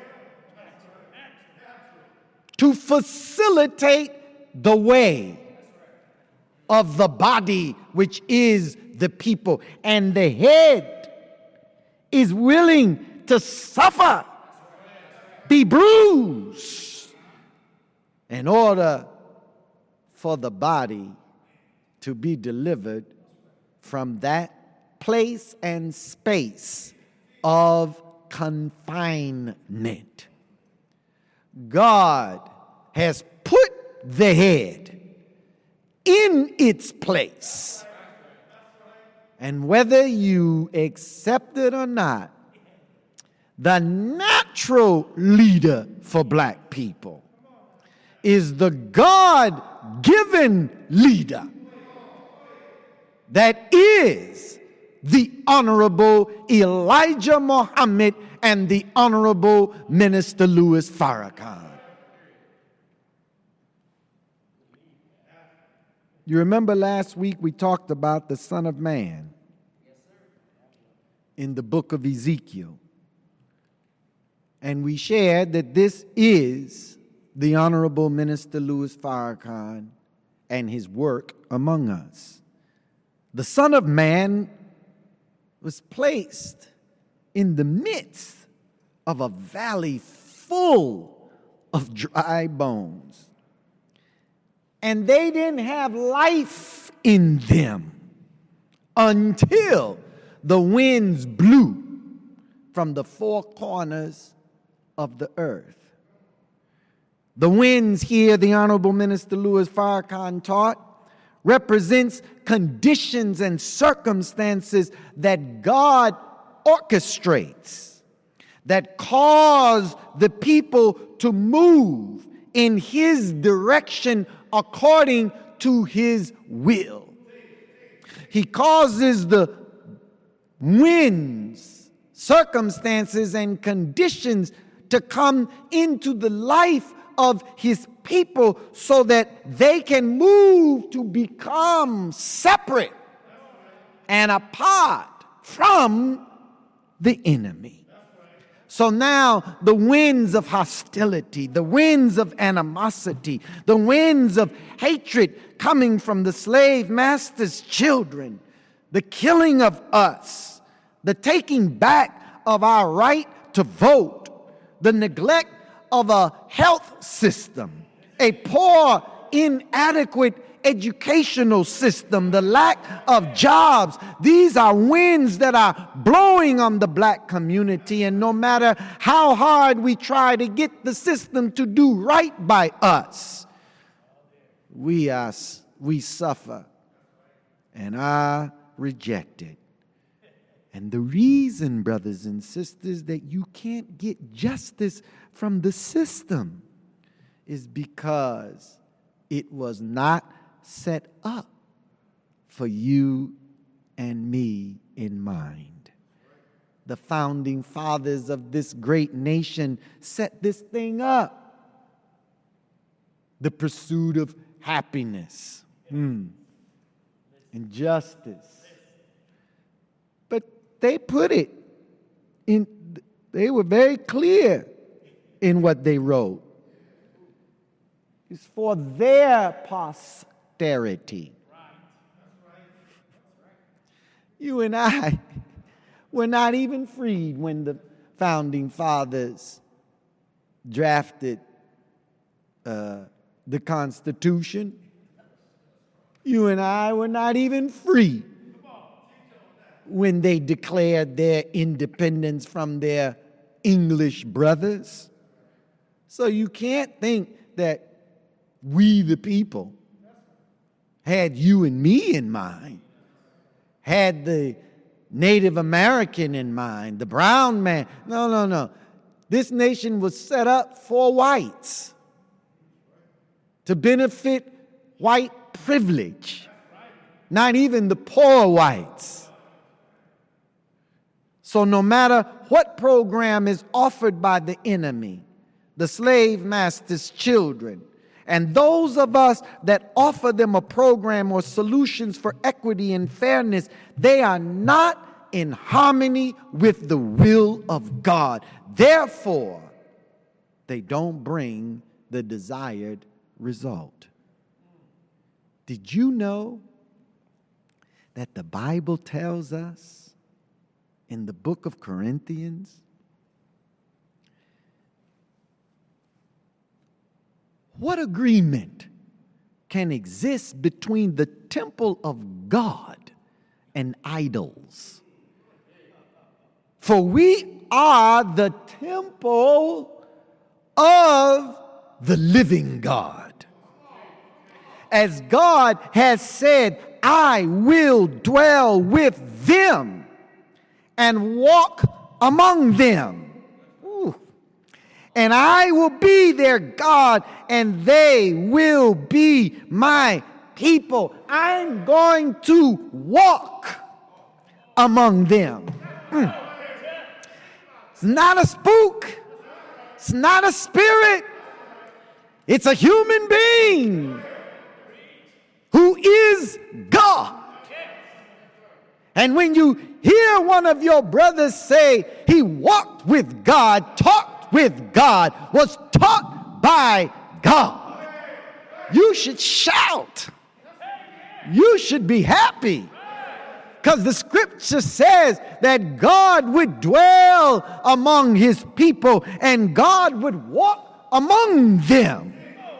to facilitate the way of the body, which is the people. And the head is willing to suffer, be bruised, in order for the body to be delivered from that place and space of confinement. God has put the head in its place. And whether you accept it or not, the natural leader for black people is the God-given leader that is the Honorable Elijah Muhammad and the Honorable Minister Louis Farrakhan. You remember last week we talked about the Son of Man in the book of Ezekiel. And we shared that this is the Honorable Minister Louis Farrakhan and his work among us. The Son of Man was placed in the midst of a valley full of dry bones. And they didn't have life in them until the winds blew from the four corners of the earth. The winds here, the Honorable Minister Louis Farrakhan taught, represents conditions and circumstances that God orchestrates, that cause the people to move in His direction according to His will. He causes the winds, circumstances, and conditions to come into the life of His people so that they can move to become separate and apart from the enemy. So now the winds of hostility, the winds of animosity, the winds of hatred coming from the slave master's children, the killing of us, the taking back of our right to vote, the neglect of a health system, a poor, inadequate educational system, the lack of jobs. These are winds that are blowing on the black community, and no matter how hard we try to get the system to do right by us, we are we suffer and are rejected. And the reason, brothers and sisters, that you can't get justice from the system is because it was not set up for you and me in mind. The founding fathers of this great nation set this thing up. The pursuit of happiness hmm, and justice. But they put it in, they were very clear in what they wrote. It's for their posterity. You and I were not even freed when the founding fathers drafted uh, the Constitution. You and I were not even free when they declared their independence from their English brothers. So you can't think that we, the people, had you and me in mind, had the Native American in mind, the brown man. No, no, no. This nation was set up for whites to benefit white privilege, not even the poor whites. So no matter what program is offered by the enemy, the slave master's children, and those of us that offer them a program or solutions for equity and fairness, they are not in harmony with the will of God. Therefore, they don't bring the desired result. Did you know that the Bible tells us in the book of Corinthians, what agreement can exist between the temple of God and idols? For we are the temple of the living God. As God has said, I will dwell with them and walk among them. Ooh. And I will be their God, and they will be my people. I'm going to walk among them. Mm. It's not a spook. It's not a spirit. It's a human being who is God. And when you hear one of your brothers say he walked with God, talked with God, was taught by God, you should shout. You should be happy. Because the scripture says that God would dwell among his people and God would walk among them.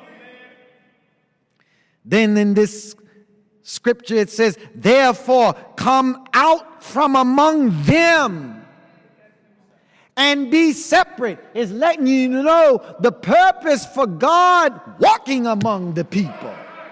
Then in this scripture it says, therefore come out from among them and be separate. It's letting you know the purpose for God walking among the people.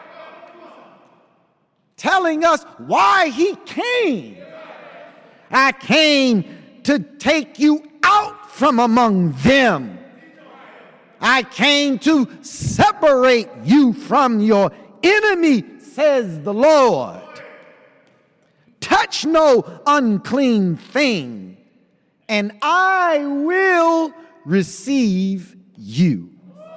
Telling us why he came. I came to take you out from among them. I came to separate you from your enemy, says the Lord. Touch no unclean thing, and I will receive you.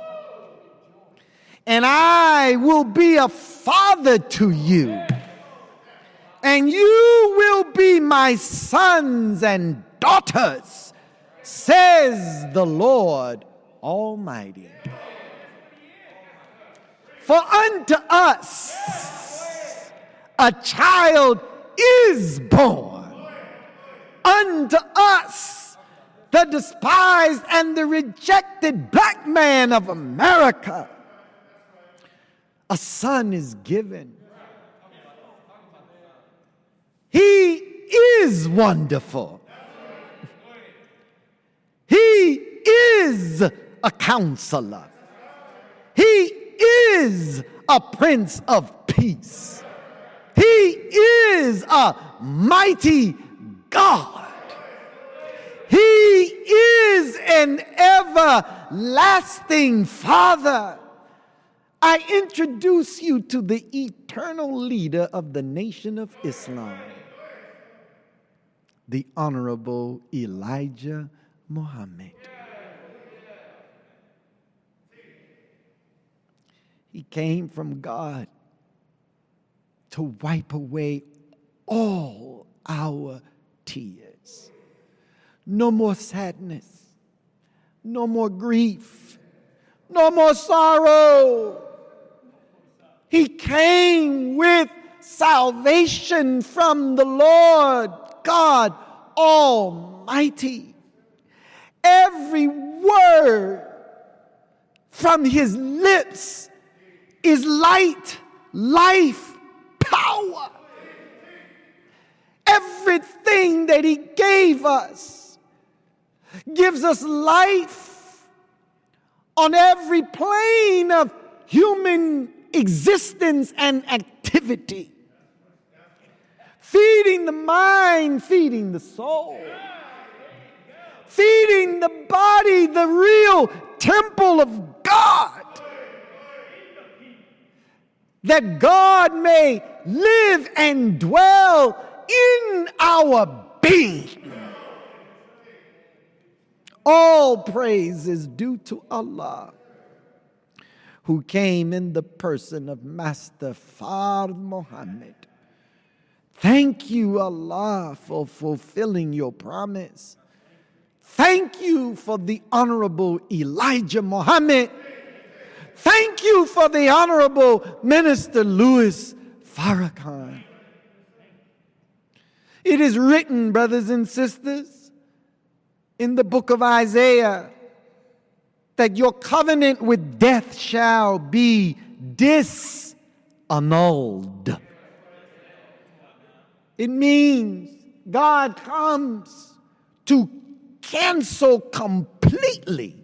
And I will be a father to you, and you will be my sons and daughters, says the Lord Almighty. For unto us a child is born, unto us the despised and the rejected black man of America. a son is given. He is wonderful. He is a counselor. He is a prince of peace. He is a mighty God. He is an everlasting Father. I introduce you to the eternal leader of the nation of Islam, the Honorable Elijah Muhammad. He came from God to wipe away all our tears. No more sadness, no more grief, no more sorrow. He came with salvation from the Lord God Almighty. Every word from his lips is light, life, power. Everything that he gave us gives us life on every plane of human existence and activity. Feeding the mind, feeding the soul. Feeding the body, the real temple of God. That God may live and dwell in our being. All praise is due to Allah, who came in the person of Master Fard Muhammad. Thank you, Allah, for fulfilling your promise. Thank you for the Honorable Elijah Muhammad. Thank you for the Honorable Minister Louis Farrakhan. It is written, brothers and sisters, in the book of Isaiah, that your covenant with death shall be disannulled. It means God comes to cancel completely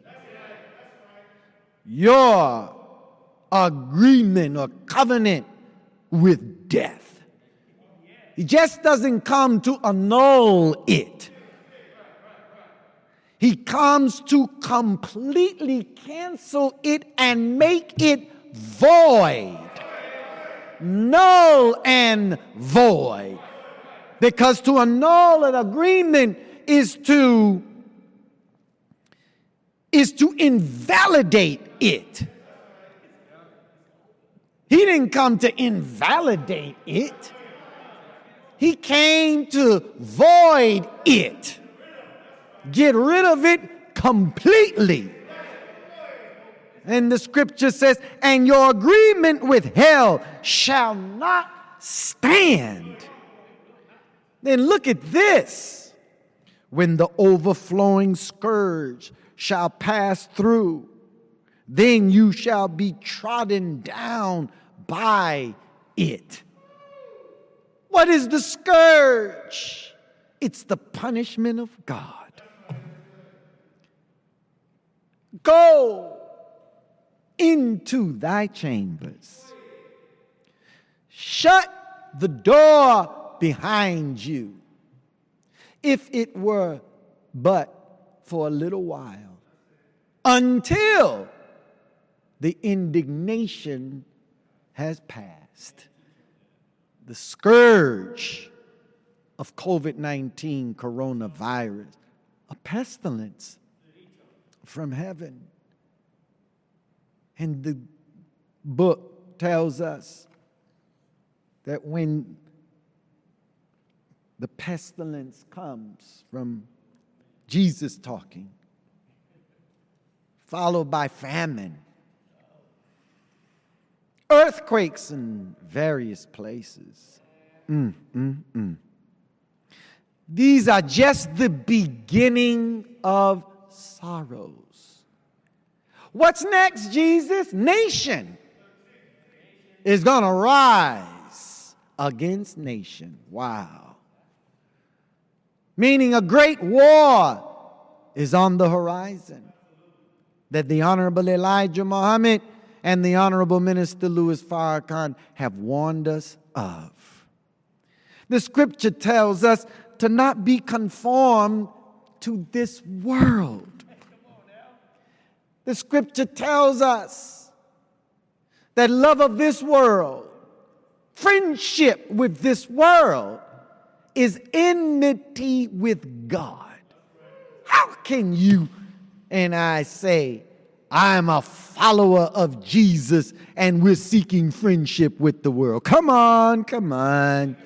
your agreement or covenant with death. He just doesn't come to annul it. He comes to completely cancel it and make it void. Null and void. Because to annul an agreement is to, is to invalidate it. He didn't come to invalidate it. He came to void it. Get rid of it completely. And the scripture says, and your agreement with hell shall not stand. Then look at this. When the overflowing scourge shall pass through, then you shall be trodden down by it. What is the scourge? It's the punishment of God. Go into thy chambers. Shut the door behind you, if it were but for a little while, until the indignation has passed. The scourge of COVID nineteen coronavirus, a pestilence from heaven. And the book tells us that when the pestilence comes, from Jesus talking, followed by famine, earthquakes in various places. Mm, mm, mm. These are just the beginning of sorrows. What's next, Jesus? Nation. is going to rise against nation. Wow. Meaning a great war is on the horizon that the Honorable Elijah Muhammad and the Honorable Minister Louis Farrakhan have warned us of. The scripture tells us to not be conformed to this world. The scripture tells us that love of this world, friendship with this world, is enmity with God. How can you and I say, I'm a follower of Jesus and we're seeking friendship with the world? Come on, come on.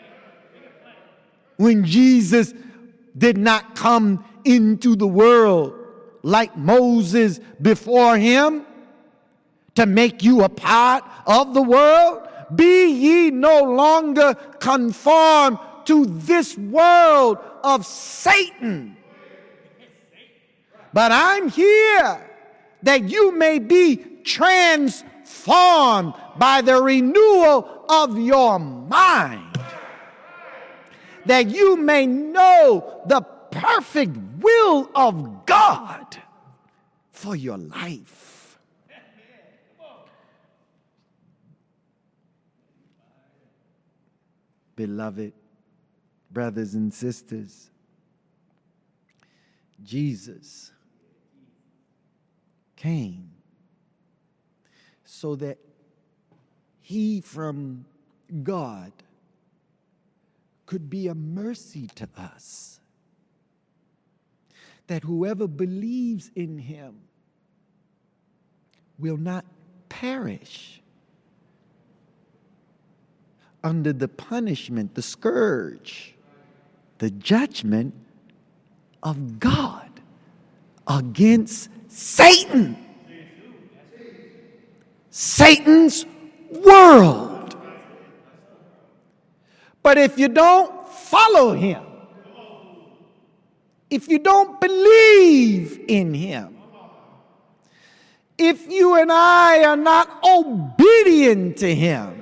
When Jesus did not come into the world like Moses before him to make you a part of the world, be ye no longer conformed to this world of Satan. But I'm here that you may be transformed by the renewal of your mind, that you may know the perfect will of God for your life. Beloved brothers and sisters, Jesus came so that he from God could be a mercy to us, that whoever believes in him will not perish under the punishment, the scourge, the judgment of God against Satan, Satan's world. But if you don't follow him, if you don't believe in him, if you and I are not obedient to him,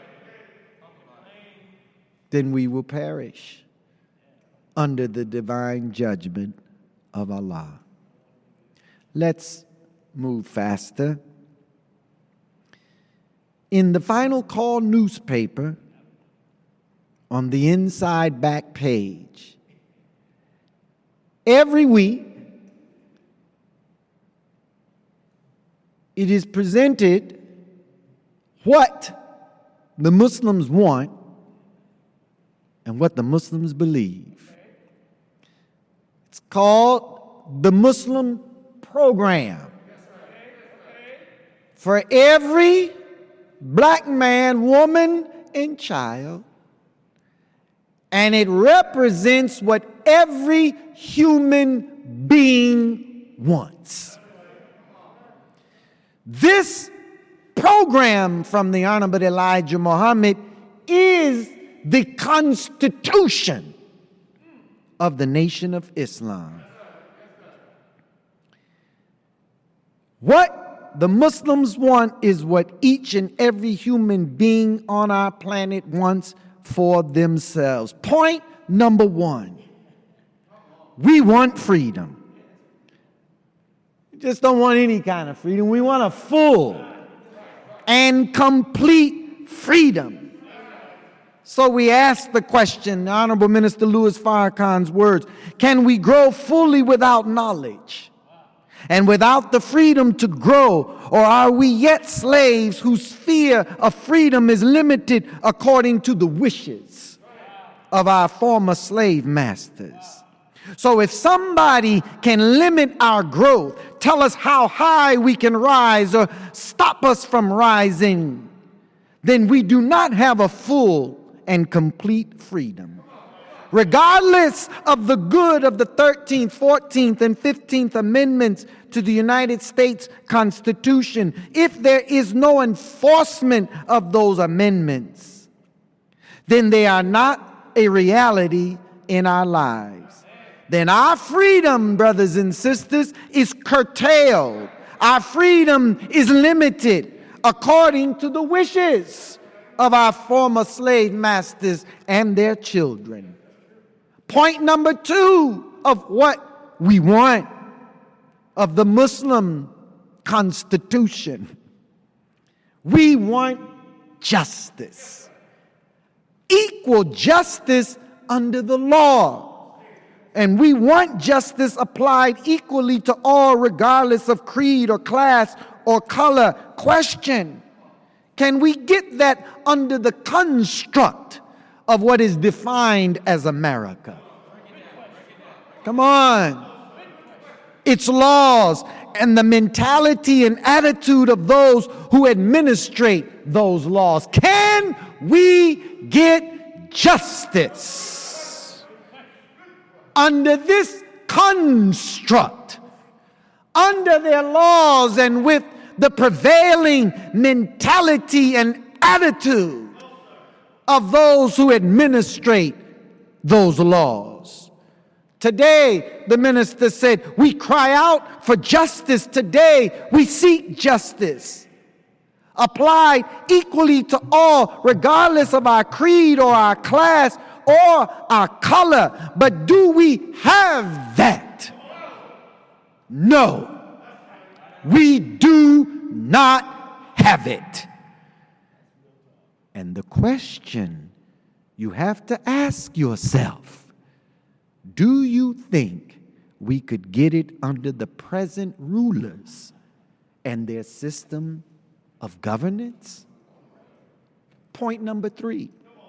then we will perish under the divine judgment of Allah. Let's move faster. In the Final Call newspaper, on the inside back page, every week it is presented what the Muslims want and what the Muslims believe. It's called the Muslim Program. For every black man, woman, and child, and it represents what every human being wants. This program from the Honorable Elijah Muhammad is the constitution of the Nation of Islam. What the Muslims want is what each and every human being on our planet wants for themselves. Point number one, we want freedom. We just don't want any kind of freedom. We want a full and complete freedom. So we ask the question, the Honorable Minister Louis Farrakhan's words, can we grow fully without knowledge and without the freedom to grow, or are we yet slaves whose sphere of freedom is limited according to the wishes of our former slave masters? So if somebody can limit our growth, tell us how high we can rise, or stop us from rising, then we do not have a full and complete freedom. Regardless of the good of the thirteenth, fourteenth, and fifteenth Amendments to the United States Constitution, if there is no enforcement of those amendments, then they are not a reality in our lives. Then our freedom, brothers and sisters, is curtailed. Our freedom is limited. according to the wishes of our former slave masters and their children. Point number two of what we want of the Muslim constitution. We want justice. Equal justice under the law. And we want justice applied equally to all, regardless of creed or class or color. Question: can we get that under the construct of what is defined as America? Come on. Its laws and the mentality and attitude of those who administrate those laws. Can we get justice under this construct, under their laws, and with the prevailing mentality and attitude of those who administrate those laws? Today, the minister said, we cry out for justice. Today, we seek justice applied equally to all, regardless of our creed or our class or our color. But do we have that? No, we do not have it. And the question you have to ask yourself: do you think we could get it under the present rulers and their system of governance? Point number three.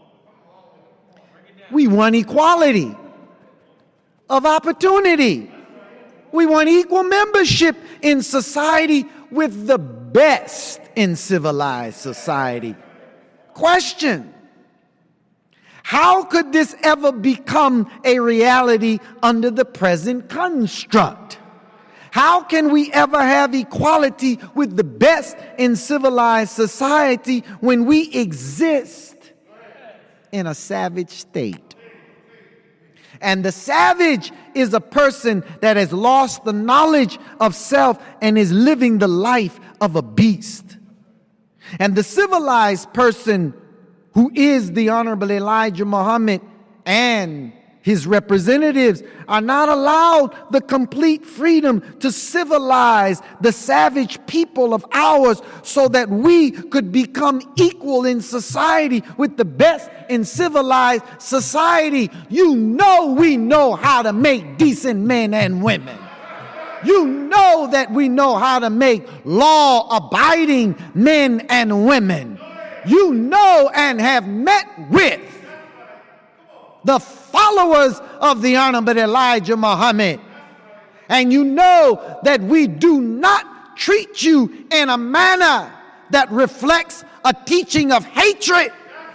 We want equality of opportunity. We want equal membership in society with the best in civilized society. Question: how could this ever become a reality under the present construct? How can we ever have equality with the best in civilized society when we exist in a savage state? And the savage is a person that has lost the knowledge of self and is living the life of a beast. And the civilized person, who is the Honorable Elijah Muhammad and his representatives, are not allowed the complete freedom to civilize the savage people of ours so that we could become equal in society with the best in civilized society. You know we know how to make decent men and women. You know that we know how to make law-abiding men and women. You know and have met with the followers of the Honorable Elijah Muhammad. And you know that we do not treat you in a manner that reflects a teaching of hatred.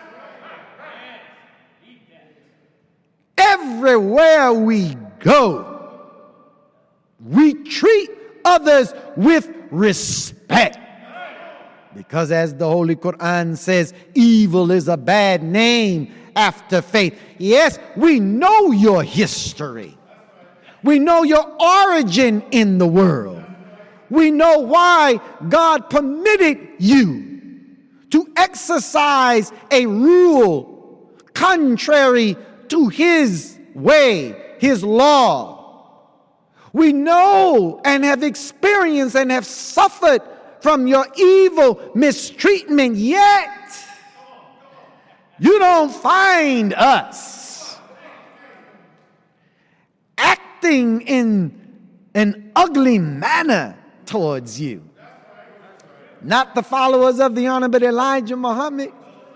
Everywhere we go, we treat others with respect. Because as the Holy Quran says, evil is a bad name after faith. Yes, we know your history. We know your origin in the world. We know why God permitted you to exercise a rule contrary to His way, His law. We know and have experienced and have suffered from your evil mistreatment, yet you don't find us acting in an ugly manner towards you. Not the followers of the Honorable Elijah Muhammad.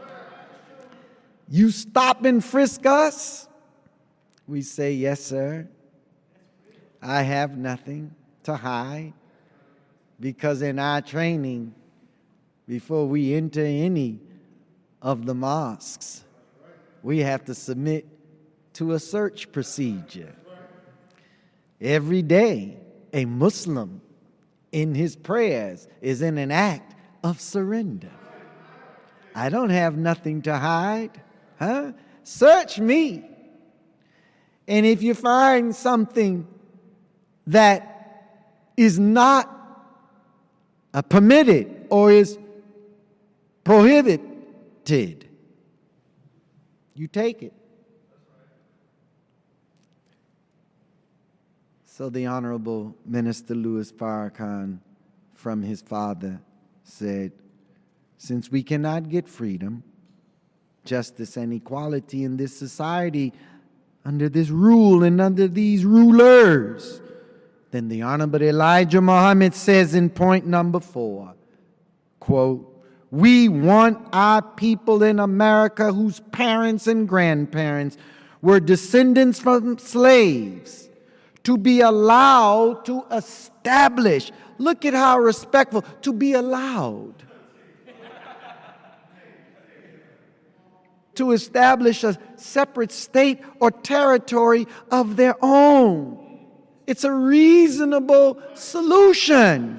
You stop and frisk us, we say, yes, sir. I have nothing to hide. Because in our training, before we enter any of the mosques, we have to submit to a search procedure. Every day, a Muslim in his prayers is in an act of surrender. I don't have nothing to hide. Huh? Search me. And if you find something that is not Uh, permitted or is prohibited. You take it. So the Honorable Minister Louis Farrakhan, from his father, said, since we cannot get freedom, justice, and equality in this society under this rule and under these rulers, then the Honorable Elijah Muhammad says in point number four, quote, we want our people in America whose parents and grandparents were descendants from slaves to be allowed to establish, look at how respectful, to be allowed to establish a separate state or territory of their own. It's a reasonable solution,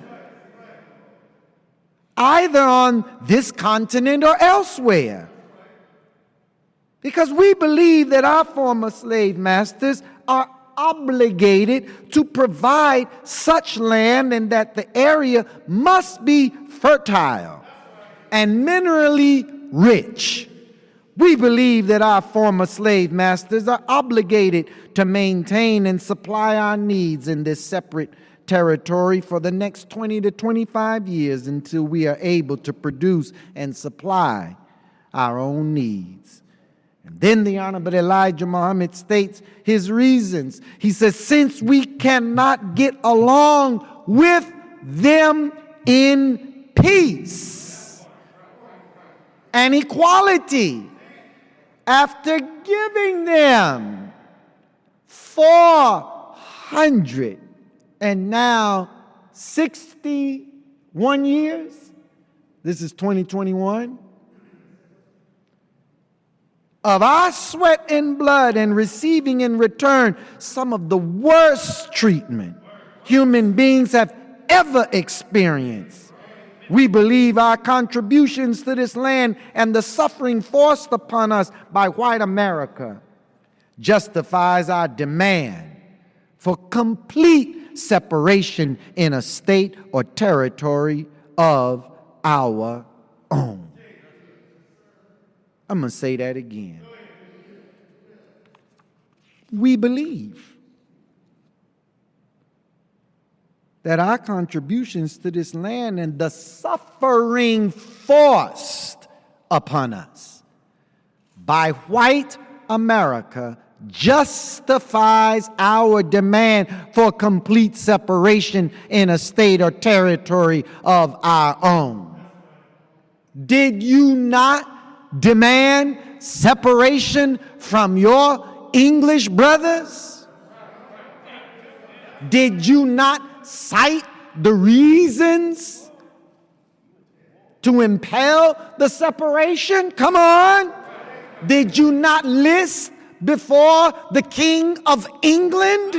either on this continent or elsewhere. Because we believe that our former slave masters are obligated to provide such land and that the area must be fertile and minerally rich. We believe that our former slave masters are obligated to maintain and supply our needs in this separate territory for the next twenty to twenty-five years until we are able to produce and supply our own needs. And then the Honorable Elijah Muhammad states his reasons. He says, since we cannot get along with them in peace and equality, after giving them four hundred and now sixty-one years, this is twenty twenty-one, of our sweat and blood and receiving in return some of the worst treatment human beings have ever experienced. We believe our contributions to this land and the suffering forced upon us by white America justifies our demand for complete separation in a state or territory of our own. I'm going to say that again. We believe that our contributions to this land and the suffering forced upon us by white America justifies our demand for complete separation in a state or territory of our own. Did you not demand separation from your English brothers? Did you not cite the reasons to impel the separation? Come on. Did you not list before the King of England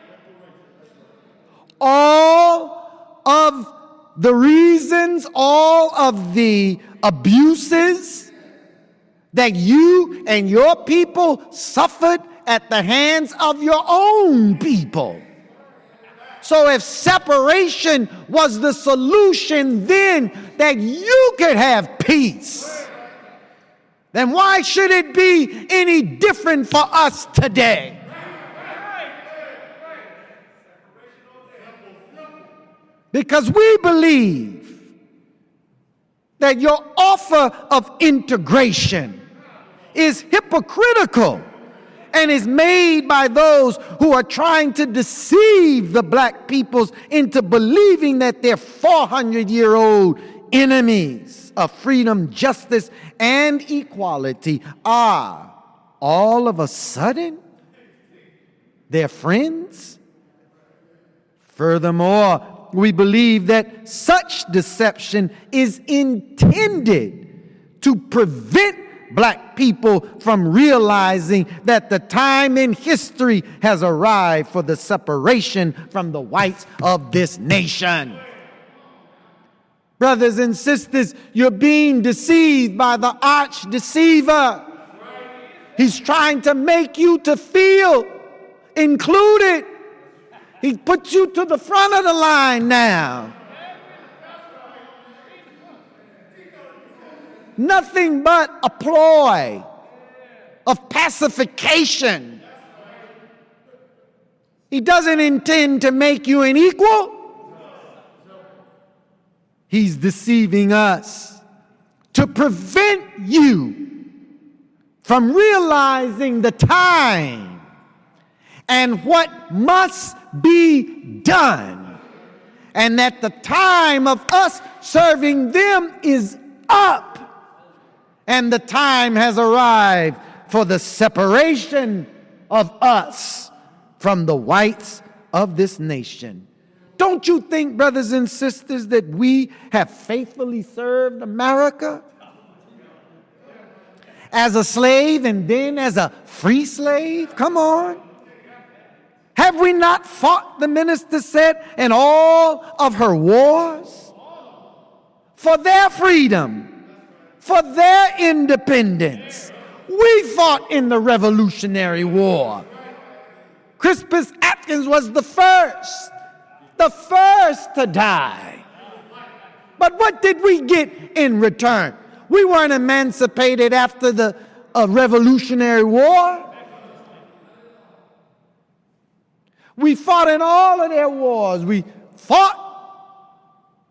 all of the reasons, all of the abuses that you and your people suffered at the hands of your own people? So if separation was the solution then that you could have peace, then why should it be any different for us today? Because we believe that your offer of integration is hypocritical and is made by those who are trying to deceive the black peoples into believing that they're four hundred year old enemies of freedom, justice, and equality are all of a sudden their friends. Furthermore, we believe that such deception is intended to prevent black people from realizing that the time in history has arrived for the separation from the whites of this nation. Brothers and sisters, you're being deceived by the arch deceiver. He's trying to make you to feel included. He puts you to the front of the line now. nothing but a ploy of pacification. He doesn't intend to make you an equal. He's deceiving us to prevent you from realizing the time and what must be done, and that the time of us serving them is up, and the time has arrived for the separation of us from the whites of this nation. Don't you think, brothers and sisters, that we have faithfully served America as a slave and then as a free slave? Come on. Have we not fought, the minister said, in all of her wars for their freedom, for their independence? We fought in the Revolutionary War. Crispus Attucks was the first, the first to die. But what did we get in return? We weren't emancipated after the uh, Revolutionary War. We fought in all of their wars. We fought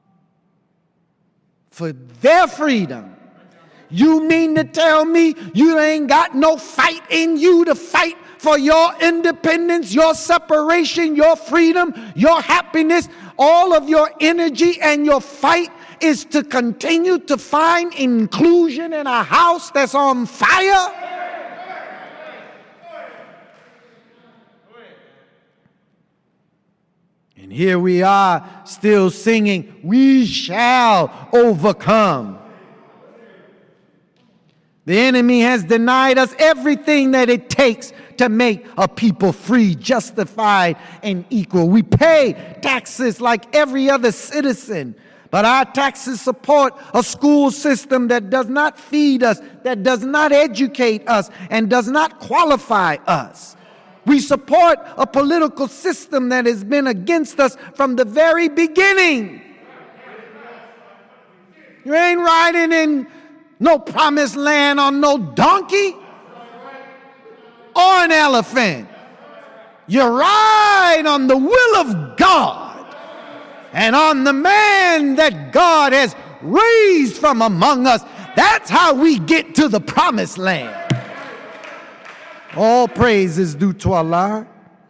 for their freedom. You mean to tell me you ain't got no fight in you to fight for your independence, your separation, your freedom, your happiness? All of your energy and your fight is to continue to find inclusion in a house that's on fire? And here we are still singing, "We shall overcome." The enemy has denied us everything that it takes to make a people free, justified, and equal. We pay taxes like every other citizen, but our taxes support a school system that does not feed us, that does not educate us, and does not qualify us. We support a political system that has been against us from the very beginning. You ain't riding in no promised land on no donkey or an elephant. You ride on the will of God and on the man that God has raised from among us. That's how we get to the promised land. All praise is due to Allah.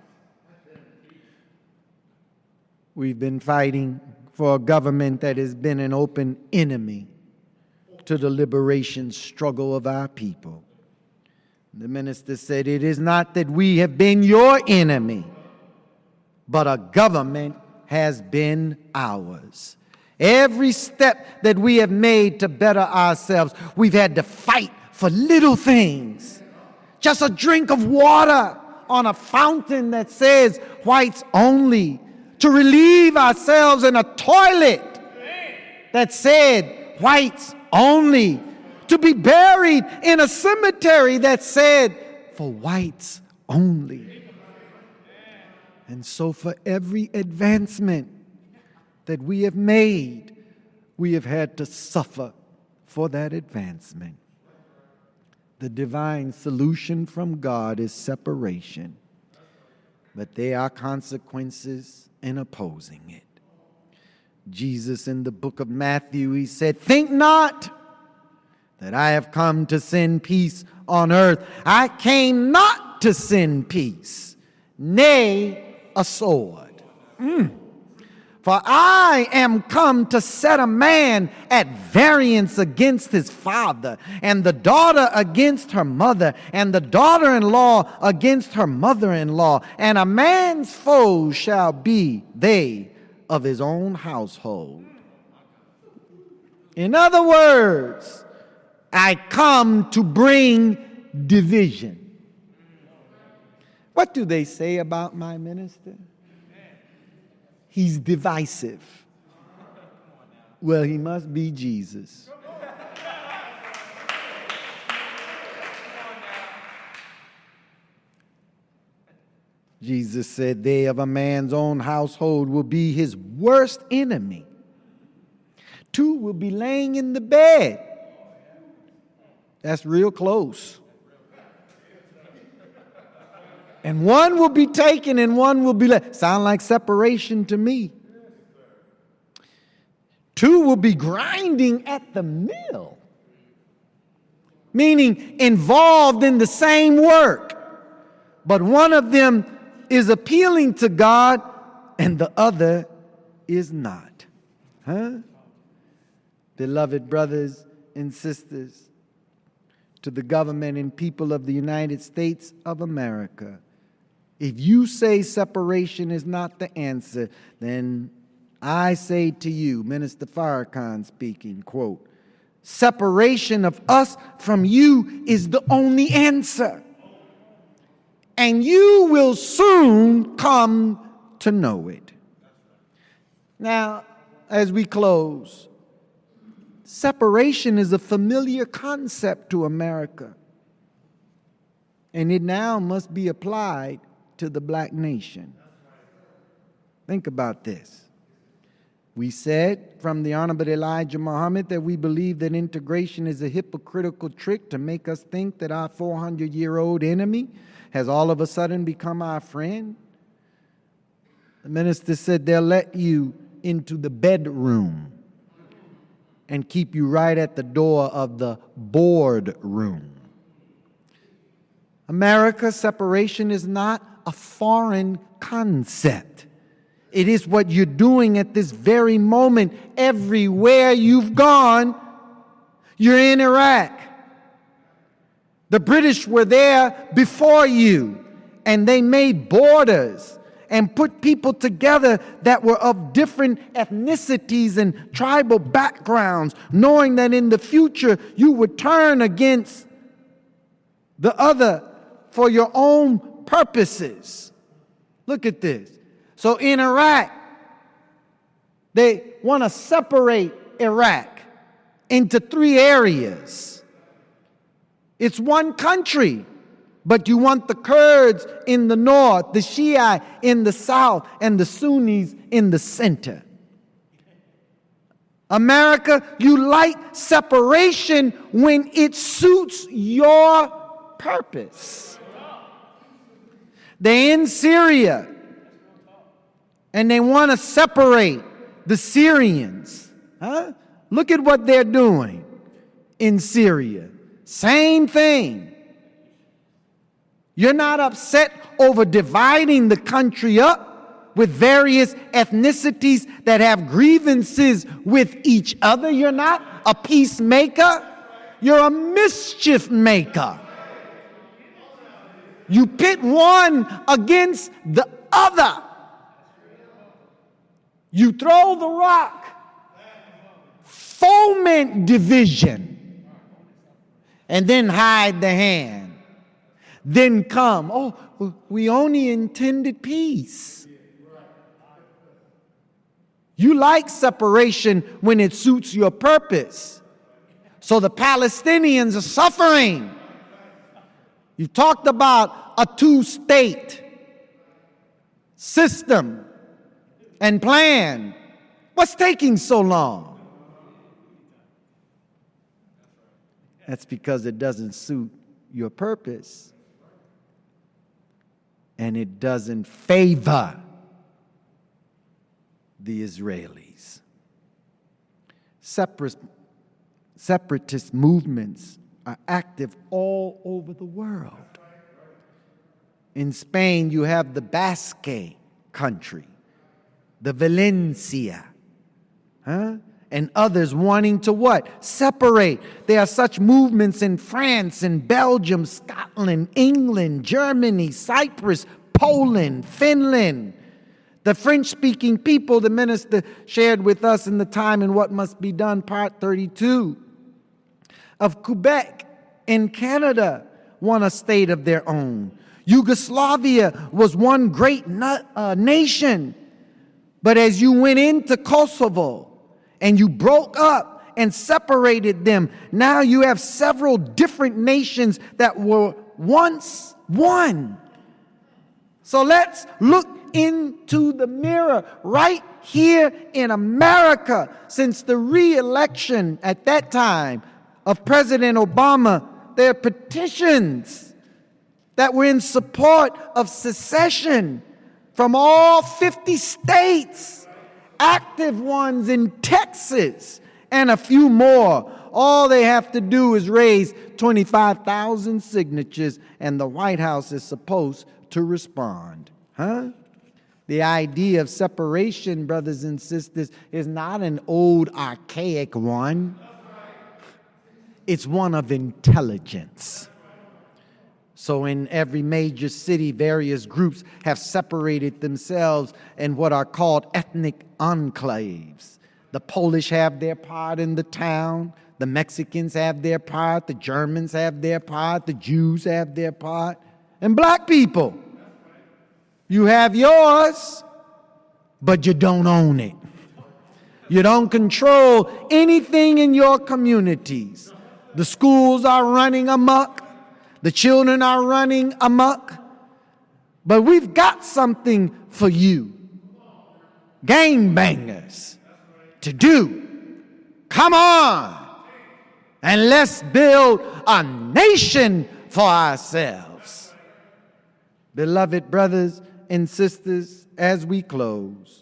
We've been fighting for a government that has been an open enemy to the liberation struggle of our people. The minister said, "It is not that we have been your enemy, but a government has been ours." Every step that we have made to better ourselves, we've had to fight for little things. Just a drink of water on a fountain that says whites only. To relieve ourselves in a toilet that said whites only. To be buried in a cemetery that said for whites only. And so for every advancement that we have made, we have had to suffer for that advancement. The divine solution from God is separation, but there are consequences in opposing it. Jesus in the book of Matthew, he said, "Think not that I have come to send peace on earth. I came not to send peace, nay, a sword. Mm. For I am come to set a man at variance against his father, and the daughter against her mother, and the daughter-in-law against her mother-in-law, and a man's foes shall be they of his own household." In other words, I come to bring division. What do they say about my minister? He's divisive. Well, he must be Jesus. Jesus said, "They of a man's own household will be his worst enemy. Two will be laying in the bed. That's real close. And one will be taken and one will be left. Sound like separation to me. Two will be grinding at the mill, meaning involved in the same work. But one of them is appealing to God and the other is not. Huh? Beloved brothers and sisters, to the government and people of the United States of America, if you say separation is not the answer, then I say to you, Minister Farrakhan speaking, quote, separation of us from you is the only answer. And you will soon come to know it. Now, as we close, separation is a familiar concept to America. And it now must be applied to the black nation. Think about this. We said from the Honorable Elijah Muhammad that we believe that integration is a hypocritical trick to make us think that our four hundred year old enemy has all of a sudden become our friend. The minister said they'll let you into the bedroom and keep you right at the door of the boardroom. America, separation is not a foreign concept. It is what you're doing at this very moment. Everywhere you've gone, you're in Iraq. The British were there before you, and they made borders and put people together that were of different ethnicities and tribal backgrounds, knowing that in the future you would turn against the other for your own purposes. Look at this. So in Iraq, they want to separate Iraq into three areas. It's one country, but you want the Kurds in the north, the Shia in the south, and the Sunnis in the center. America, you like separation when it suits your purpose. They're in Syria, and they want to separate the Syrians. Huh? Look at what they're doing in Syria. Same thing. You're not upset over dividing the country up with various ethnicities that have grievances with each other. You're not a peacemaker. You're a mischief maker. You pit one against the other. You throw the rock, foment division, and then hide the hand. Then come, oh, we only intended peace. You like separation when it suits your purpose. So the Palestinians are suffering. You talked about a two-state system and plan. What's taking so long? That's because it doesn't suit your purpose. And it doesn't favor the Israelis. Separatist, separatist movements are active all over the world. In Spain, you have the Basque country, the Valencia, huh? And others wanting to what? Separate. There are such movements in France, in Belgium, Scotland, England, Germany, Cyprus, Poland, Finland. The French-speaking people, the minister shared with us in the Time and What Must Be Done, part thirty-two, of Quebec in Canada want a state of their own. Yugoslavia was one great na- uh, nation. But as you went into Kosovo and you broke up and separated them, now you have several different nations that were once one. So let's look into the mirror right here in America. Since the re-election at that time of President Obama, there are petitions that were in support of secession from all fifty states, active ones in Texas, and a few more. All they have to do is raise twenty-five thousand signatures, and the White House is supposed to respond. Huh? The idea of separation, brothers and sisters, is not an old, archaic one. It's one of intelligence. So in every major city, various groups have separated themselves in what are called ethnic enclaves. The Polish have their part in the town. The Mexicans have their part. The Germans have their part. The Jews have their part. And black people, you have yours, but you don't own it. You don't control anything in your communities. The schools are running amok. The children are running amok. But we've got something for you, gangbangers, to do. Come on, and let's build a nation for ourselves. Beloved brothers and sisters, as we close,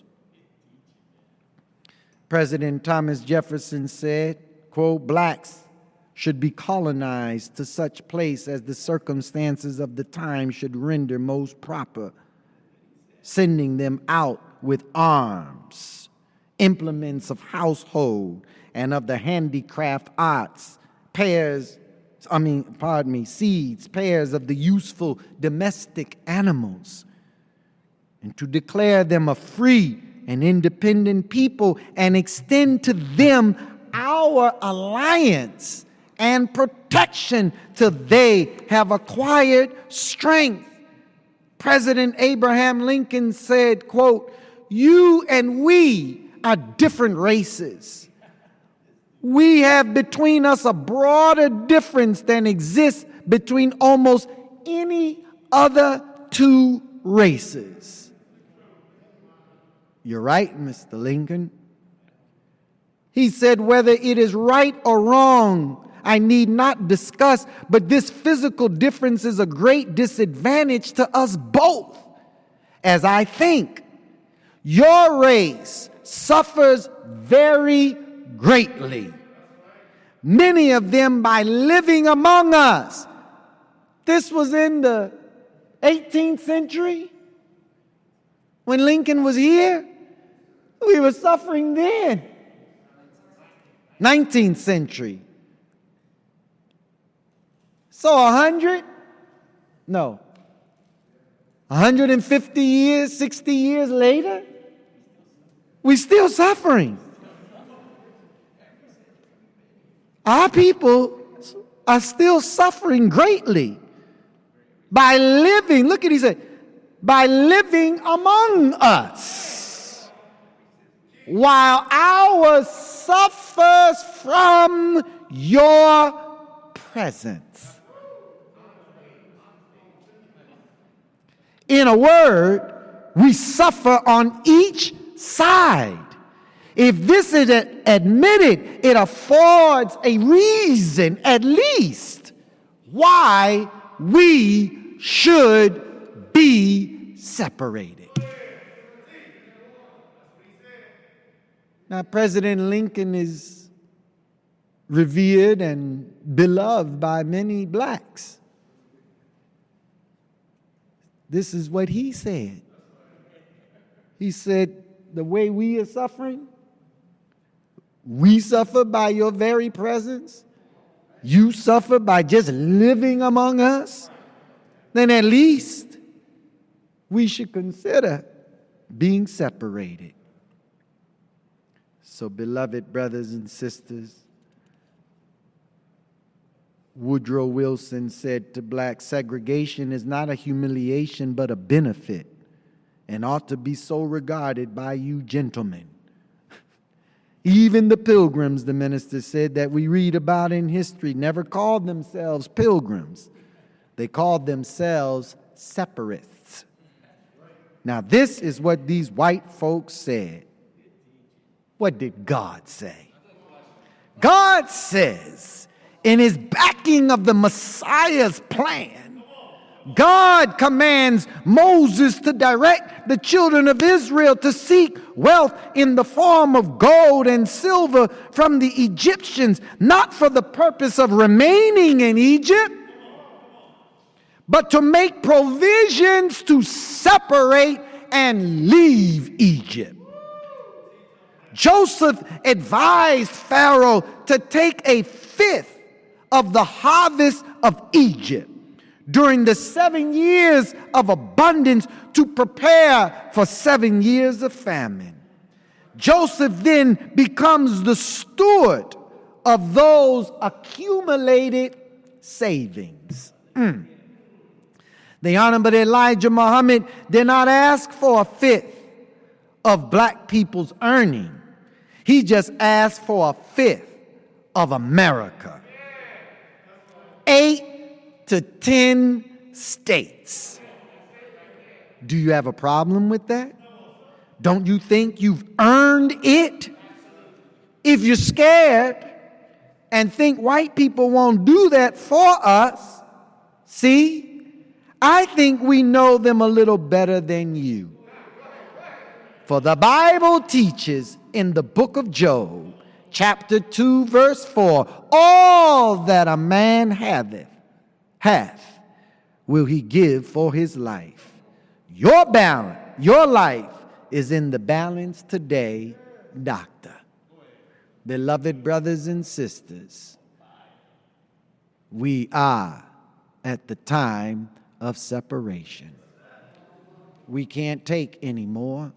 President Thomas Jefferson said, quote, blacks should be colonized to such place as the circumstances of the time should render most proper, sending them out with arms, implements of household and of the handicraft arts, pairs, I mean, pardon me, seeds, pairs of the useful domestic animals, and to declare them a free and independent people and extend to them our alliance and protection till they have acquired strength. President Abraham Lincoln said, quote, you and we are different races. We have between us a broader difference than exists between almost any other two races. You're right, Mister Lincoln. He said, whether it is right or wrong, I need not discuss, but this physical difference is a great disadvantage to us both. As I think, your race suffers very greatly, many of them by living among us. This was in the eighteenth century when Lincoln was here. We were suffering then. nineteenth century. So a hundred, no, one hundred fifty years, sixty years later, we're still suffering. Our people are still suffering greatly by living, look at he said, by living among us, while ours suffers from your presence. In a word, we suffer on each side. If this is admitted, it affords a reason, at least, why we should be separated. Now, President Lincoln is revered and beloved by many blacks. This is what he said. He said, the way we are suffering, we suffer by your very presence. You suffer by just living among us. Then at least we should consider being separated. So, beloved brothers and sisters, Woodrow Wilson said to blacks, segregation is not a humiliation but a benefit, and ought to be so regarded by you gentlemen. Even the pilgrims, the minister said, that we read about in history never called themselves pilgrims. They called themselves separatists. Now, this is what these white folks said. What did God say? God says, in his backing of the Messiah's plan, God commands Moses to direct the children of Israel to seek wealth in the form of gold and silver from the Egyptians, not for the purpose of remaining in Egypt, but to make provisions to separate and leave Egypt. Joseph advised Pharaoh to take a fifth of the harvest of Egypt during the seven years of abundance to prepare for seven years of famine. Joseph then becomes the steward of those accumulated savings. Mm. The Honorable Elijah Muhammad did not ask for a fifth of black people's earning. He just asked for a fifth of America. Eight to ten states. Do you have a problem with that? Don't you think you've earned it? If you're scared and think white people won't do that for us, see, I think we know them a little better than you. For the Bible teaches in the book of Job, chapter two, verse four, all that a man haveth, hath, will he give for his life. Your balance, your life is in the balance today, doctor. Beloved brothers and sisters, we are at the time of separation. We can't take any more.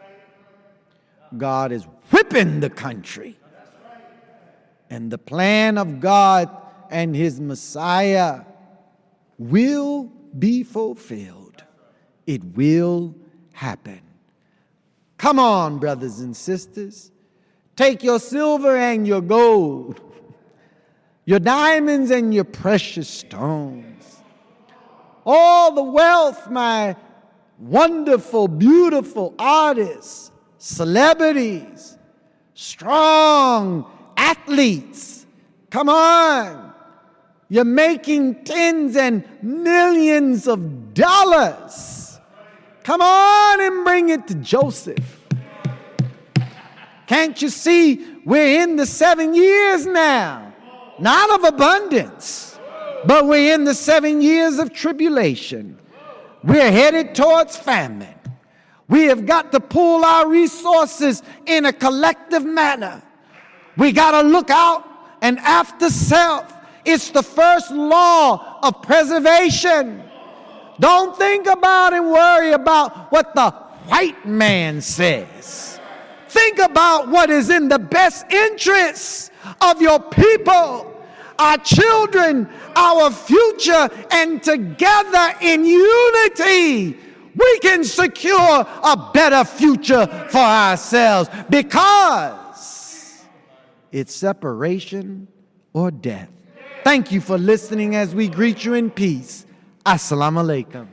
God is whipping the country. And the plan of God and his Messiah will be fulfilled. It will happen. Come on, brothers and sisters. Take your silver and your gold, your diamonds and your precious stones, all the wealth, my wonderful, beautiful artists, celebrities, strong athletes. Come on. You're making tens and millions of dollars. Come on and bring it to Joseph. Can't you see we're in the seven years now? Not of abundance, but we're in the seven years of tribulation. We're headed towards famine. We have got to pool our resources in a collective manner. We got to look out and after self. It's the first law of preservation. Don't think about and worry about what the white man says. Think about what is in the best interests of your people, our children, our future, and together in unity, we can secure a better future for ourselves, because it's separation or death. Thank you for listening as we greet you in peace. Assalamu alaikum.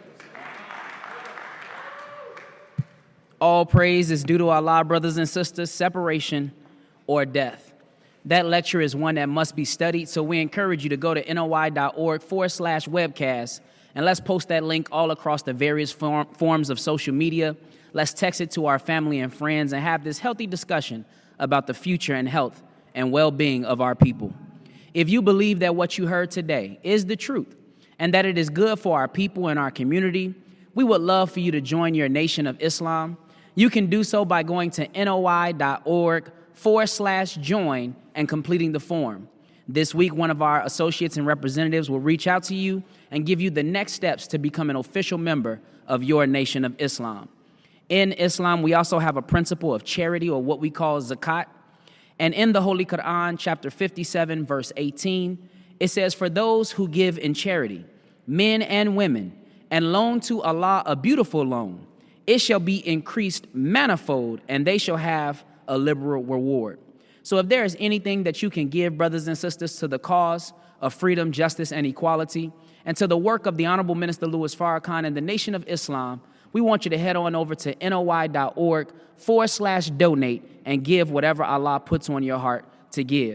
All praise is due to Allah, brothers and sisters, separation or death. That lecture is one that must be studied, so we encourage you to go to N-O-Y.org forward slash webcast, and let's post that link all across the various form, forms of social media. Let's text it to our family and friends and have this healthy discussion about the future and health and well-being of our people. If you believe that what you heard today is the truth and that it is good for our people and our community, we would love for you to join your Nation of Islam. You can do so by going to N-O-Y.org forward slash join and completing the form. This week, one of our associates and representatives will reach out to you and give you the next steps to become an official member of your Nation of Islam. In Islam, we also have a principle of charity, or what we call zakat. And in the Holy Quran, chapter fifty-seven, verse eighteen, it says, "For those who give in charity, men and women, and loan to Allah a beautiful loan, it shall be increased manifold, and they shall have a liberal reward." So if there is anything that you can give, brothers and sisters, to the cause of freedom, justice, and equality, and to the work of the Honorable Minister Louis Farrakhan and the Nation of Islam, we want you to head on over to N-O-Y.org forward slash donate and give whatever Allah puts on your heart to give.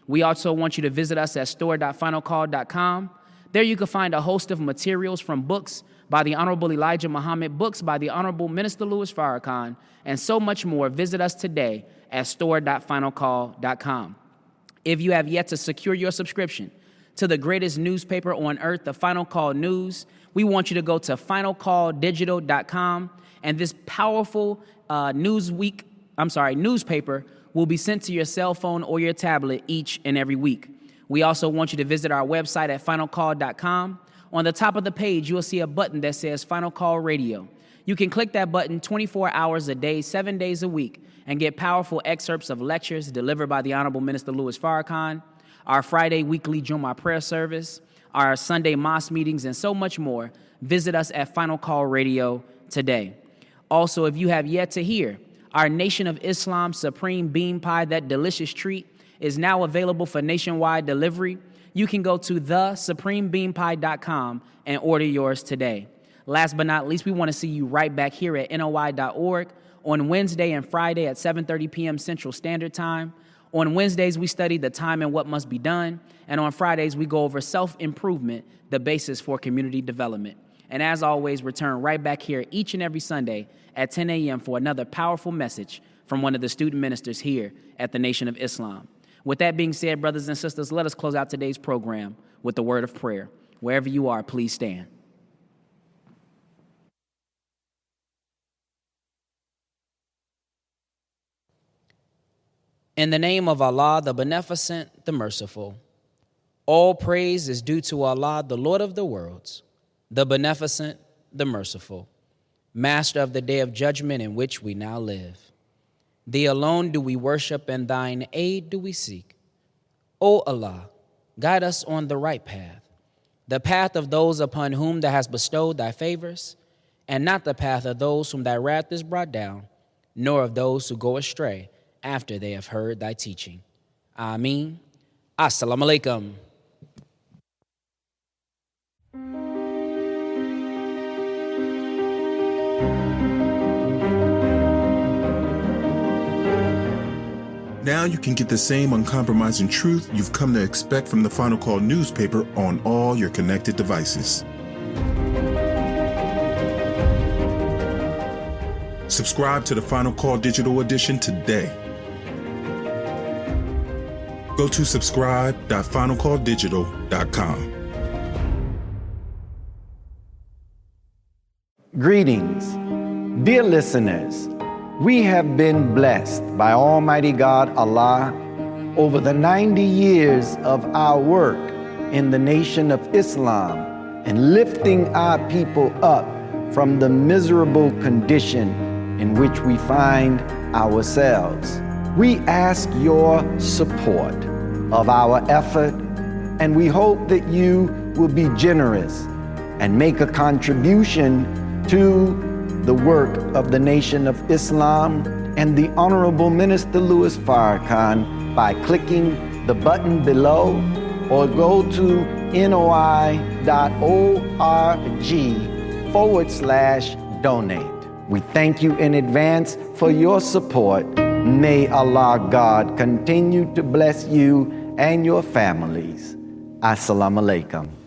We also want you to visit us at store dot final call dot com. There you can find a host of materials from books by the Honorable Elijah Muhammad, books by the Honorable Minister Louis Farrakhan, and so much more. Visit us today at store dot final call dot com. If you have yet to secure your subscription to the greatest newspaper on earth, the Final Call News, we want you to go to final call digital dot com, and this powerful uh, news week, I'm sorry, newspaper will be sent to your cell phone or your tablet each and every week. We also want you to visit our website at final call dot com. On the top of the page, you'll see a button that says Final Call Radio. You can click that button twenty-four hours a day, seven days a week, and get powerful excerpts of lectures delivered by the Honorable Minister Louis Farrakhan, our Friday weekly Jummah prayer service, our Sunday mosque meetings, and so much more. Visit us at Final Call Radio today. Also, if you have yet to hear, our Nation of Islam Supreme Bean Pie, that delicious treat, is now available for nationwide delivery. You can go to the supreme bean pie dot com and order yours today. Last but not least, we want to see you right back here at N O I dot org on Wednesday and Friday at seven thirty p.m. Central Standard Time. On Wednesdays, we study the time and what must be done. And on Fridays, we go over self-improvement, the basis for community development. And as always, return right back here each and every Sunday at ten a.m. for another powerful message from one of the student ministers here at the Nation of Islam. With that being said, brothers and sisters, let us close out today's program with the word of prayer. Wherever you are, please stand. In the name of Allah, the Beneficent, the Merciful, all praise is due to Allah, the Lord of the worlds, the Beneficent, the Merciful, Master of the day of judgment in which we now live. Thee alone do we worship, and thine aid do we seek. O Allah, guide us on the right path, the path of those upon whom thou hast bestowed thy favors, and not the path of those whom thy wrath is brought down, nor of those who go astray after they have heard thy teaching. Ameen. Assalamu alaikum. Now you can get the same uncompromising truth you've come to expect from the Final Call newspaper on all your connected devices. Subscribe to the Final Call Digital Edition today. Go to subscribe dot final call digital dot com. Greetings, dear listeners. We have been blessed by Almighty God Allah over the ninety years of our work in the Nation of Islam and lifting our people up from the miserable condition in which we find ourselves. We ask your support of our effort, and we hope that you will be generous and make a contribution to the work of the Nation of Islam and the Honorable Minister Louis Farrakhan by clicking the button below or go to N O I dot org forward slash donate. We thank you in advance for your support. May Allah God continue to bless you and your families. Assalamu alaikum.